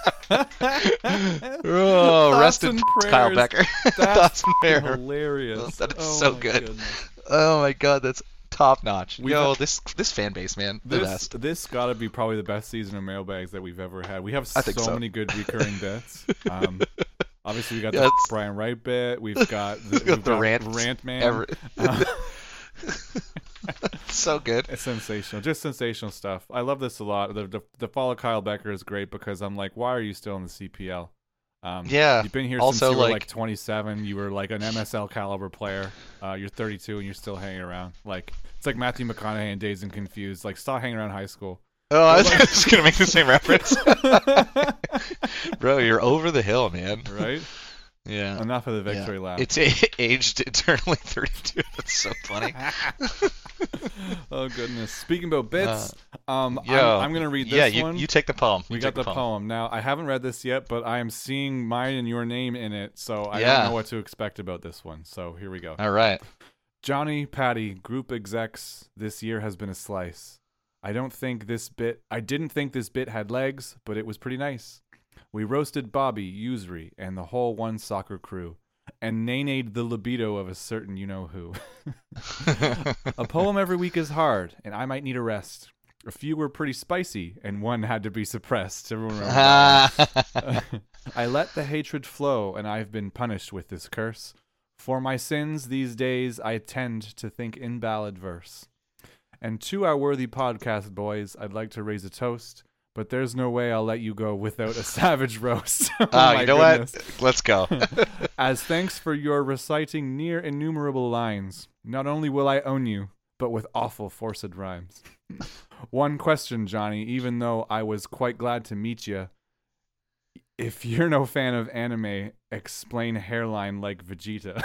Oh, rest in and peace, Kyle prayers. Becker. That's Thoughts and prayers. hilarious. That is Oh so my good. goodness. Oh my god, that's top notch. We Yo, have- this this fan base, man, the This best. this got to be probably the best season of mailbags that we've ever had. We have I so, think so. many good recurring bits. Um, obviously, we got Yeah, the it's- Brian Wright bit. We've got the, We've got we've the rant- rant man. Ever. Uh, So good. It's sensational, just sensational stuff. I love this a lot. The, the the follow Kyle Becker is great because I'm like, why are you still in the C P L? Um, Yeah, you've been here also, since you were like- like twenty-seven. You were like an M S L caliber player. Uh, you're thirty-two and you're still hanging around. Like it's like Matthew McConaughey in Dazed and Confused. Like stop hanging around high school. Oh, I was just gonna make the same reference. Bro, you're over the hill, man. Right? Yeah. Enough of the victory Yeah. lap. It's a- aged eternally thirty-two. That's so funny. Oh goodness. Speaking about bits, um, Yo, I'm, I'm gonna read this yeah, you, one. you take the poem. We You got take the poem. Now, I haven't read this yet, but I am seeing mine and your name in it, so I Yeah. don't know what to expect about this one. So here we go. All right. Johnny, Patty, group execs, this year has been a slice. I don't think this bit, I didn't think this bit had legs, but it was pretty nice. We roasted Bobby, Usry, and the whole one soccer crew, and nay-nayed the libido of a certain you-know-who. A poem every week is hard, and I might need a rest. A few were pretty spicy, and one had to be suppressed. Everyone remember that? I let the hatred flow, and I've been punished with this curse. For my sins these days I tend to think in ballad verse. And to our worthy podcast boys, I'd like to raise a toast. but there's no way I'll let you go without a savage roast. oh, Oh, my you know goodness. what? Let's go. As thanks for your reciting near innumerable lines, not only will I own you, but with awful forced rhymes. One question, Johnny, even though I was quite glad to meet you. If you're no fan of anime, explain hairline like Vegeta.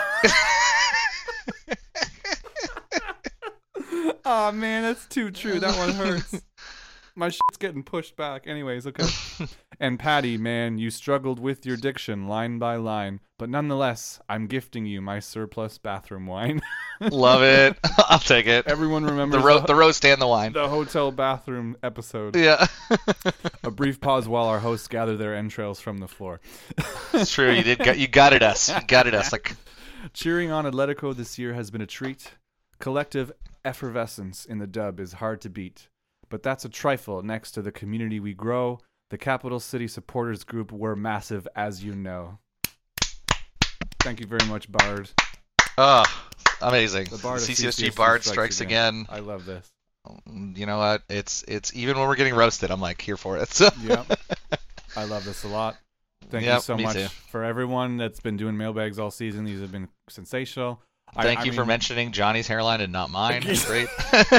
Oh man, that's too true. That one hurts. My shit's getting pushed back. Anyways, okay. And Patty, man, you struggled with your diction line by line, but nonetheless, I'm gifting you my surplus bathroom wine. Love it. I'll take it. Everyone remembers The, ro- the, the roast and the wine. the hotel bathroom episode. Yeah. A brief pause while our hosts gather their entrails from the floor. It's true. You did. Got, you gutted us. You gutted us. Like, Cheering on Atletico this year has been a treat. Collective effervescence in the dub is hard to beat. But that's a trifle next to the community we grow. The Capital City Supporters Group were massive, as you know. Thank you very much, Bard. oh, amazing. The Bard of C C S G C C S G Bard strikes strikes again. I love this. You know what? It's it's even when we're getting roasted, I'm like here for it. So. Yeah, I love this a lot. Thank Yep, you so me much too. for everyone that's been doing mailbags all season. These have been sensational. I- Thank I you for mean- mentioning Johnny's hairline and not mine. That's great.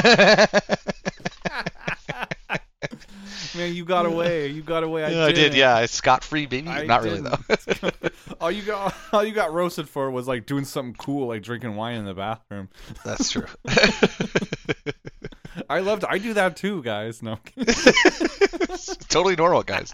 Man, you got away. You got away. I, Yeah, I did, didn't. yeah. It's scot-free, baby. I Not really, though. didn't. all you got, all you got roasted for was like doing something cool, like drinking wine in the bathroom. That's true. I loved. I do that too, guys. No, Totally normal, guys.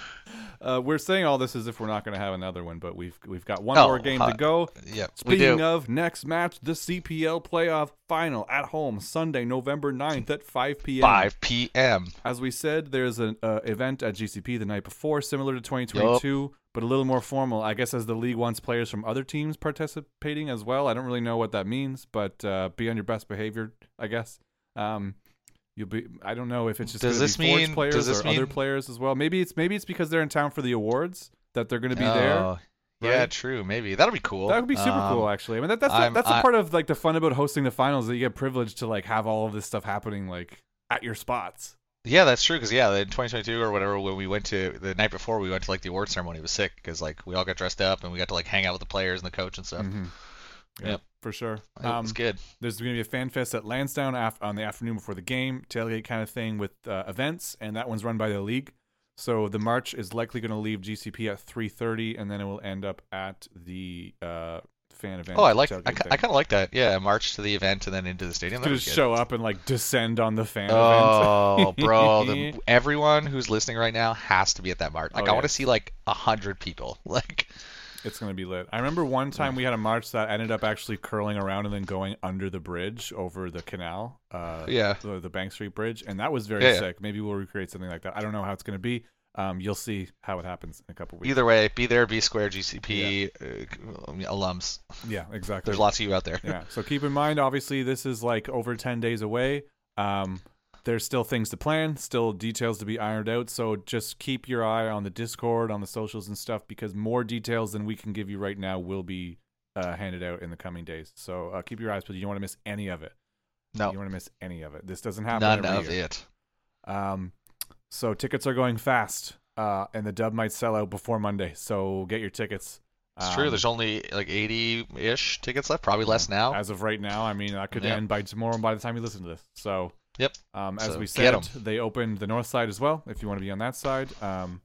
uh, we're saying all this as if we're not going to have another one, but we've we've got one Oh, more game uh, to go. Yeah, we Speaking do. of next match, the C P L playoff final at home Sunday, November ninth at five p.m. five p.m. As we said, there's an uh, event at G C P the night before, similar to twenty twenty-two, but a little more formal. I guess as the league wants players from other teams participating as well. I don't really know what that means, but uh, be on your best behavior, I guess. Um, you'll be. I don't know if it's just Does going this to be Forge mean- players does this or other mean- players as well. Maybe it's maybe it's because they're in town for the awards that they're going to be there. Oh, yeah, right? true. Maybe that'll be cool. That would be super Um, cool, actually. I mean, that, that's I'm- a, that's a I- part of like the fun about hosting the finals, that you get privileged to like have all of this stuff happening like at your spots. Yeah, that's true. Because yeah, in twenty twenty-two or whatever, when we went to the night before, we went to like the award ceremony. It was sick because like we all got dressed up and we got to like hang out with the players and the coach and stuff. Mm-hmm. Yep. Yep, for sure. It Um, was good. there's going to be a fan fest at Lansdowne af- on the afternoon before the game, tailgate kind of thing with uh, events, and that one's run by the league. So the march is likely going to leave G C P at three thirty, and then it will end up at the uh, fan event. Oh, I like. I, tailgate I thing. kind of like that. Yeah, march to the event and then into the stadium. It's That going was to good. show up and like descend on the fan Oh, event. bro! The, everyone who's listening right now has to be at that march. Like, Oh, I want yeah. to see like a hundred people. Like, It's going to be lit. I remember one time we had a march that ended up actually curling around and then going under the bridge over the canal, uh, Yeah. the, the Bank Street Bridge, and that was very Yeah, yeah. sick. Maybe we'll recreate something like that. I don't know how it's going to be. Um, you'll see how it happens in a couple weeks. either way, be there, be square, G C P uh, alums. Yeah, exactly. There's lots of you out there. Yeah, so keep in mind, obviously, this is like over ten days away. Um, there's still things to plan, still details to be ironed out. So just keep your eye on the Discord, on the socials and stuff, because more details than we can give you right now will be uh, handed out in the coming days. So uh, keep your eyes peeled. You don't want to miss any of it. You No, don't want to miss any of it. This doesn't happen none every of year. it. Um, so tickets are going fast, uh, and the dub might sell out before Monday. So get your tickets. It's true. Um, There's only like eighty-ish tickets left. Probably less now. As of right now, I mean, that could Yeah. end by tomorrow by the time you listen to this. So, Yep. um, as So we get said, 'em. they opened the north side as well, if you want to be on that side. Um,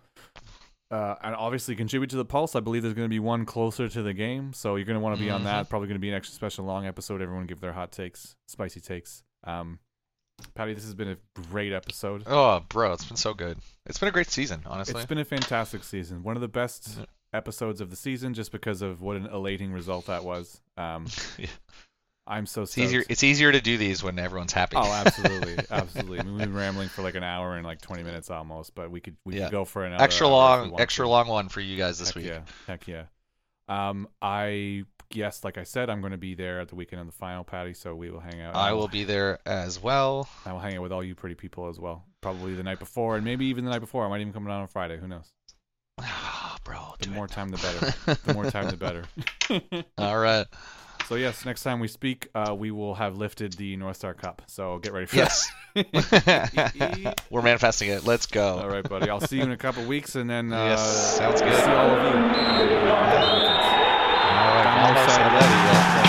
uh, and obviously contribute to the Pulse. I believe there's going to be one closer to the game, so you're going to want to be on Mm-hmm. that. Probably going to be an extra special long episode. Everyone give their hot takes, spicy takes. Um, Patty, this has been a great episode. Oh, bro, it's been so good. It's been a great season, honestly. It's been a fantastic season. One of the best Yeah. episodes of the season, just because of what an elating result that was. Um, Yeah. I'm so It's stoked. easier. It's easier to do these when everyone's happy. Oh, absolutely, absolutely. I mean, we've been rambling for like an hour and like twenty minutes almost, but we could we Yeah. could go for another extra hour if we long, want extra to. long one for you guys this Heck week. yeah, heck yeah. Um, I yes, like I said, I'm going to be there at the weekend of the final, Patty. So we will hang out. I will be there as well. I will hang out with all you pretty people as well. Probably the night before, and maybe even the night before. I might even come down on Friday. Who knows? Bro, The do more it. time, the better. The more time, the better. All right. So yes, next time we speak, uh, we will have lifted the North Star Cup. So get ready for Yes. that. We're manifesting it. Let's go. All right, buddy. I'll see you in a couple weeks, and then uh, Yes, sounds good. see all of you. All right, almost already. Yeah.